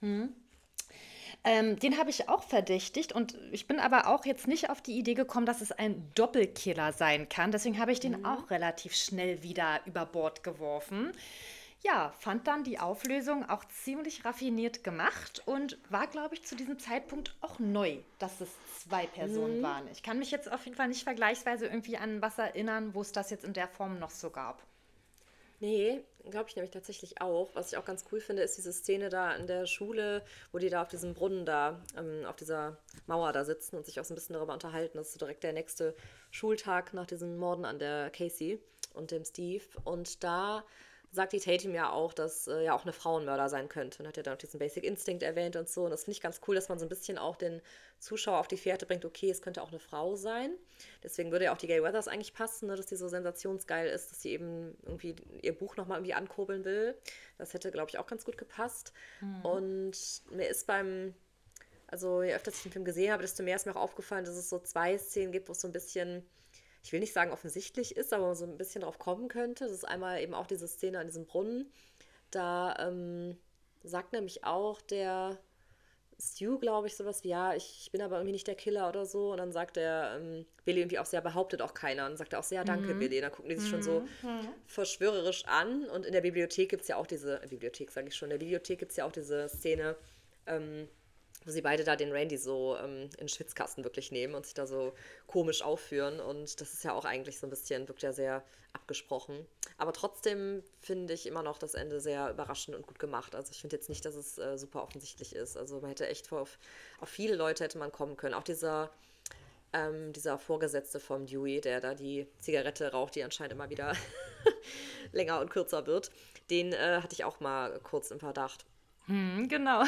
Den habe ich auch verdächtigt und ich bin aber auch jetzt nicht auf die Idee gekommen, dass es ein Doppelkiller sein kann. Deswegen habe ich den auch relativ schnell wieder über Bord geworfen. ja, fand dann die Auflösung auch ziemlich raffiniert gemacht und war, glaube ich, zu diesem Zeitpunkt auch neu, dass es 2 Personen waren. Ich kann mich jetzt auf jeden Fall nicht vergleichsweise irgendwie an was erinnern, wo es das jetzt in der Form noch so gab. Nee, glaube ich nämlich tatsächlich auch. Was ich auch ganz cool finde, ist diese Szene da in der Schule, wo die da auf diesem Brunnen da, auf dieser Mauer da sitzen und sich auch so ein bisschen darüber unterhalten. Das ist so direkt der nächste Schultag nach diesen Morden an der Casey und dem Steve. Und da sagt die Tatum ja auch, dass ja auch eine Frauenmörder sein könnte. Und hat ja dann auch diesen Basic Instinct erwähnt und so. Und das finde ich ganz cool, dass man so ein bisschen auch den Zuschauer auf die Fährte bringt, okay, es könnte auch eine Frau sein. Deswegen würde ja auch die Gay Weathers eigentlich passen, ne, dass die so sensationsgeil ist, dass sie eben irgendwie ihr Buch nochmal irgendwie ankurbeln will. Das hätte, glaube ich, auch ganz gut gepasst. Und mir ist also je öfter ich den Film gesehen habe, desto mehr ist mir auch aufgefallen, dass es so 2 Szenen gibt, wo es so ein bisschen, ich will nicht sagen offensichtlich ist, aber so ein bisschen drauf kommen könnte. Das ist einmal eben auch diese Szene an diesem Brunnen. Da sagt nämlich auch der Stu, glaube ich, sowas wie, ja, ich bin aber irgendwie nicht der Killer oder so. Und dann sagt der Billy irgendwie auch sehr, behauptet auch keiner. Und dann sagt er auch sehr, danke, Billy. Und dann gucken die sich schon so verschwörerisch an. Und in der Bibliothek gibt es ja auch diese, Bibliothek sage ich schon, in der Bibliothek gibt es ja auch diese Szene, wo sie beide da den Randy so in den Schwitzkasten wirklich nehmen und sich da so komisch aufführen. Und das ist ja auch eigentlich so ein bisschen, wirkt ja sehr abgesprochen. Aber trotzdem finde ich immer noch das Ende sehr überraschend und gut gemacht. Also ich finde jetzt nicht, dass es super offensichtlich ist. Also man hätte echt auf viele Leute hätte man kommen können. Auch dieser Vorgesetzte vom Dewey, der da die Zigarette raucht, die anscheinend immer wieder länger und kürzer wird, den hatte ich auch mal kurz im Verdacht. Genau.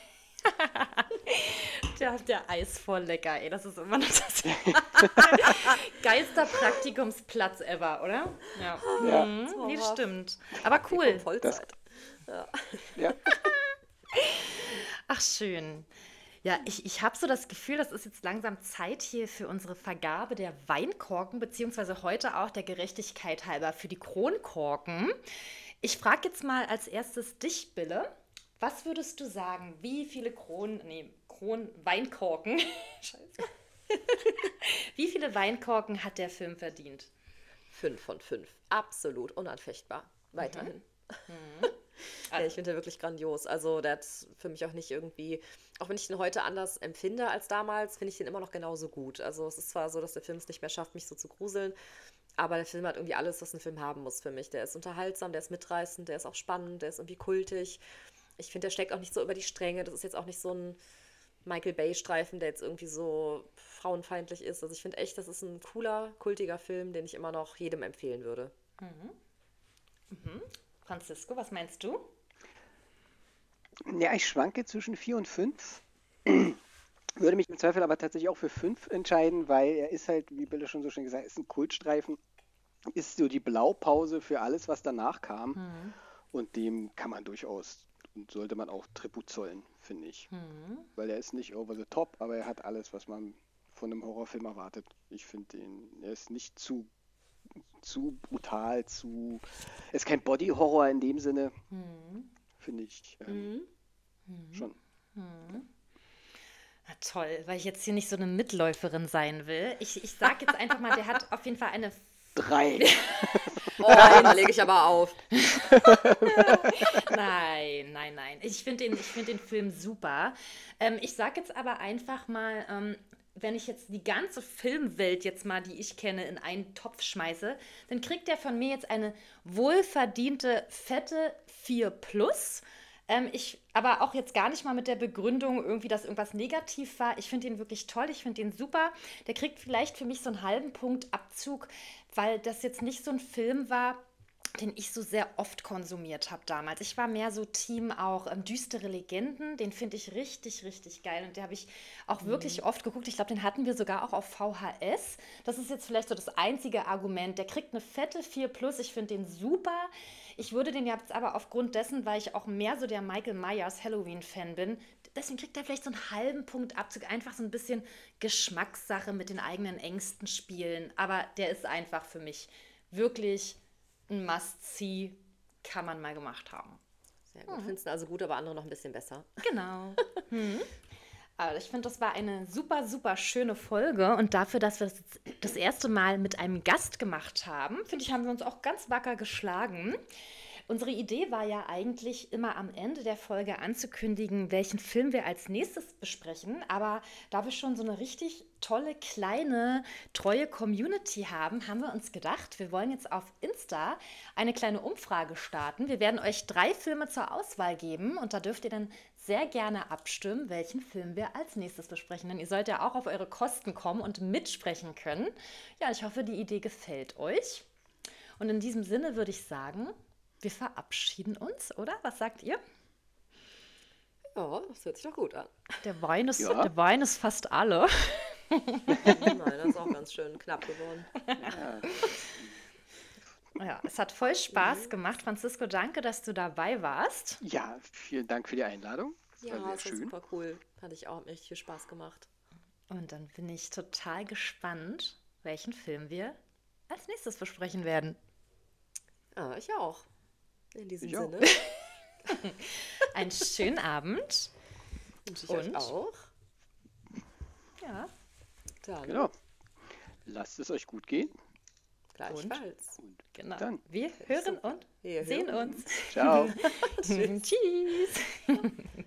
Der Eis voll lecker, ey. Das ist immer noch das geilster Praktikumsplatz ever, oder? Ja. Ja. Nee, stimmt. Aber cool. Vollzeit. Ja. Ach, schön. Ja, ich habe so das Gefühl, das ist jetzt langsam Zeit hier für unsere Vergabe der Weinkorken, beziehungsweise heute auch der Gerechtigkeit halber für die Kronkorken. Ich frage jetzt mal als erstes dich, Bille. Was würdest du sagen, wie viele Weinkorken, Scheiße. Wie viele Weinkorken hat der Film verdient? 5 von 5. Absolut unanfechtbar. Weiterhin. Ja, ich finde den wirklich grandios. Also der hat für mich auch nicht irgendwie, auch wenn ich den heute anders empfinde als damals, finde ich den immer noch genauso gut. Also es ist zwar so, dass der Film es nicht mehr schafft, mich so zu gruseln, aber der Film hat irgendwie alles, was ein Film haben muss für mich. Der ist unterhaltsam, der ist mitreißend, der ist auch spannend, der ist irgendwie kultig. Ich finde, der schlägt auch nicht so über die Stränge. Das ist jetzt auch nicht so ein Michael Bay-Streifen, der jetzt irgendwie so frauenfeindlich ist. Also ich finde echt, das ist ein cooler, kultiger Film, den ich immer noch jedem empfehlen würde. Francisco, was meinst du? Ja, ich schwanke zwischen 4 und 5. Würde mich im Zweifel aber tatsächlich auch für 5 entscheiden, weil er ist halt, wie Bille schon so schön gesagt hat, ist ein Kultstreifen. Ist so die Blaupause für alles, was danach kam. Und dem kann man durchaus und sollte man auch Tribut zollen, finde ich. Weil er ist nicht over the top, aber er hat alles, was man von einem Horrorfilm erwartet. Ich finde er ist nicht zu brutal, er ist kein Body-Horror in dem Sinne, finde ich schon. Na toll, weil ich jetzt hier nicht so eine Mitläuferin sein will. Ich sage jetzt einfach mal, der hat auf jeden Fall eine 3. Oh, da lege ich aber auf. Nein. Ich finde den Film super. Ich sage jetzt aber einfach mal, wenn ich jetzt die ganze Filmwelt jetzt mal, die ich kenne, in einen Topf schmeiße, dann kriegt der von mir jetzt eine wohlverdiente, fette 4+. Ich aber auch jetzt gar nicht mal mit der Begründung irgendwie, dass irgendwas negativ war. Ich finde ihn wirklich toll, ich finde ihn super. Der kriegt vielleicht für mich so einen halben Punkt Abzug, weil das jetzt nicht so ein Film war, den ich so sehr oft konsumiert habe damals. Ich war mehr so Team auch Düstere Legenden. Den finde ich richtig, richtig geil. Und den habe ich auch wirklich oft geguckt. Ich glaube, den hatten wir sogar auch auf VHS. Das ist jetzt vielleicht so das einzige Argument. Der kriegt eine fette 4+. Ich finde den super. Ich würde den jetzt aber aufgrund dessen, weil ich auch mehr so der Michael Myers Halloween-Fan bin, deswegen kriegt er vielleicht so einen halben Punkt Abzug. Einfach so ein bisschen Geschmackssache mit den eigenen Ängsten spielen. Aber der ist einfach für mich wirklich ein Must-See, kann man mal gemacht haben. Sehr gut. Findest du also gut, aber andere noch ein bisschen besser. Genau. Also ich finde, das war eine super, super schöne Folge. Und dafür, dass wir das erste Mal mit einem Gast gemacht haben, finde ich, haben wir uns auch ganz wacker geschlagen. Unsere Idee war ja eigentlich immer am Ende der Folge anzukündigen, welchen Film wir als nächstes besprechen. Aber da wir schon so eine richtig tolle, kleine, treue Community haben, haben wir uns gedacht, wir wollen jetzt auf Insta eine kleine Umfrage starten. Wir werden euch 3 Filme zur Auswahl geben und da dürft ihr dann sehr gerne abstimmen, welchen Film wir als nächstes besprechen. Denn ihr sollt ja auch auf eure Kosten kommen und mitsprechen können. Ja, ich hoffe, die Idee gefällt euch. Und in diesem Sinne würde ich sagen, wir verabschieden uns, oder? Was sagt ihr? Ja, das hört sich doch gut an. Der Wein ist fast alle. Nein, das ist auch ganz schön knapp geworden. Ja, es hat voll Spaß gemacht. Francisco, danke, dass du dabei warst. Ja, vielen Dank für die Einladung. Das Ja, war sehr das war schön. super cool. Hat auch hat mir richtig viel Spaß gemacht. Und dann bin ich total gespannt, welchen Film wir als nächstes besprechen werden. Ja, ich auch. In diesem Ich auch. Sinne Einen schönen Abend. wünsche ich euch Und? auch. Ja, Dann Genau. Lasst es euch gut gehen. gleichfalls. Und genau. dann. Wir hören und Wir sehen hören uns. Ciao. Tschüss.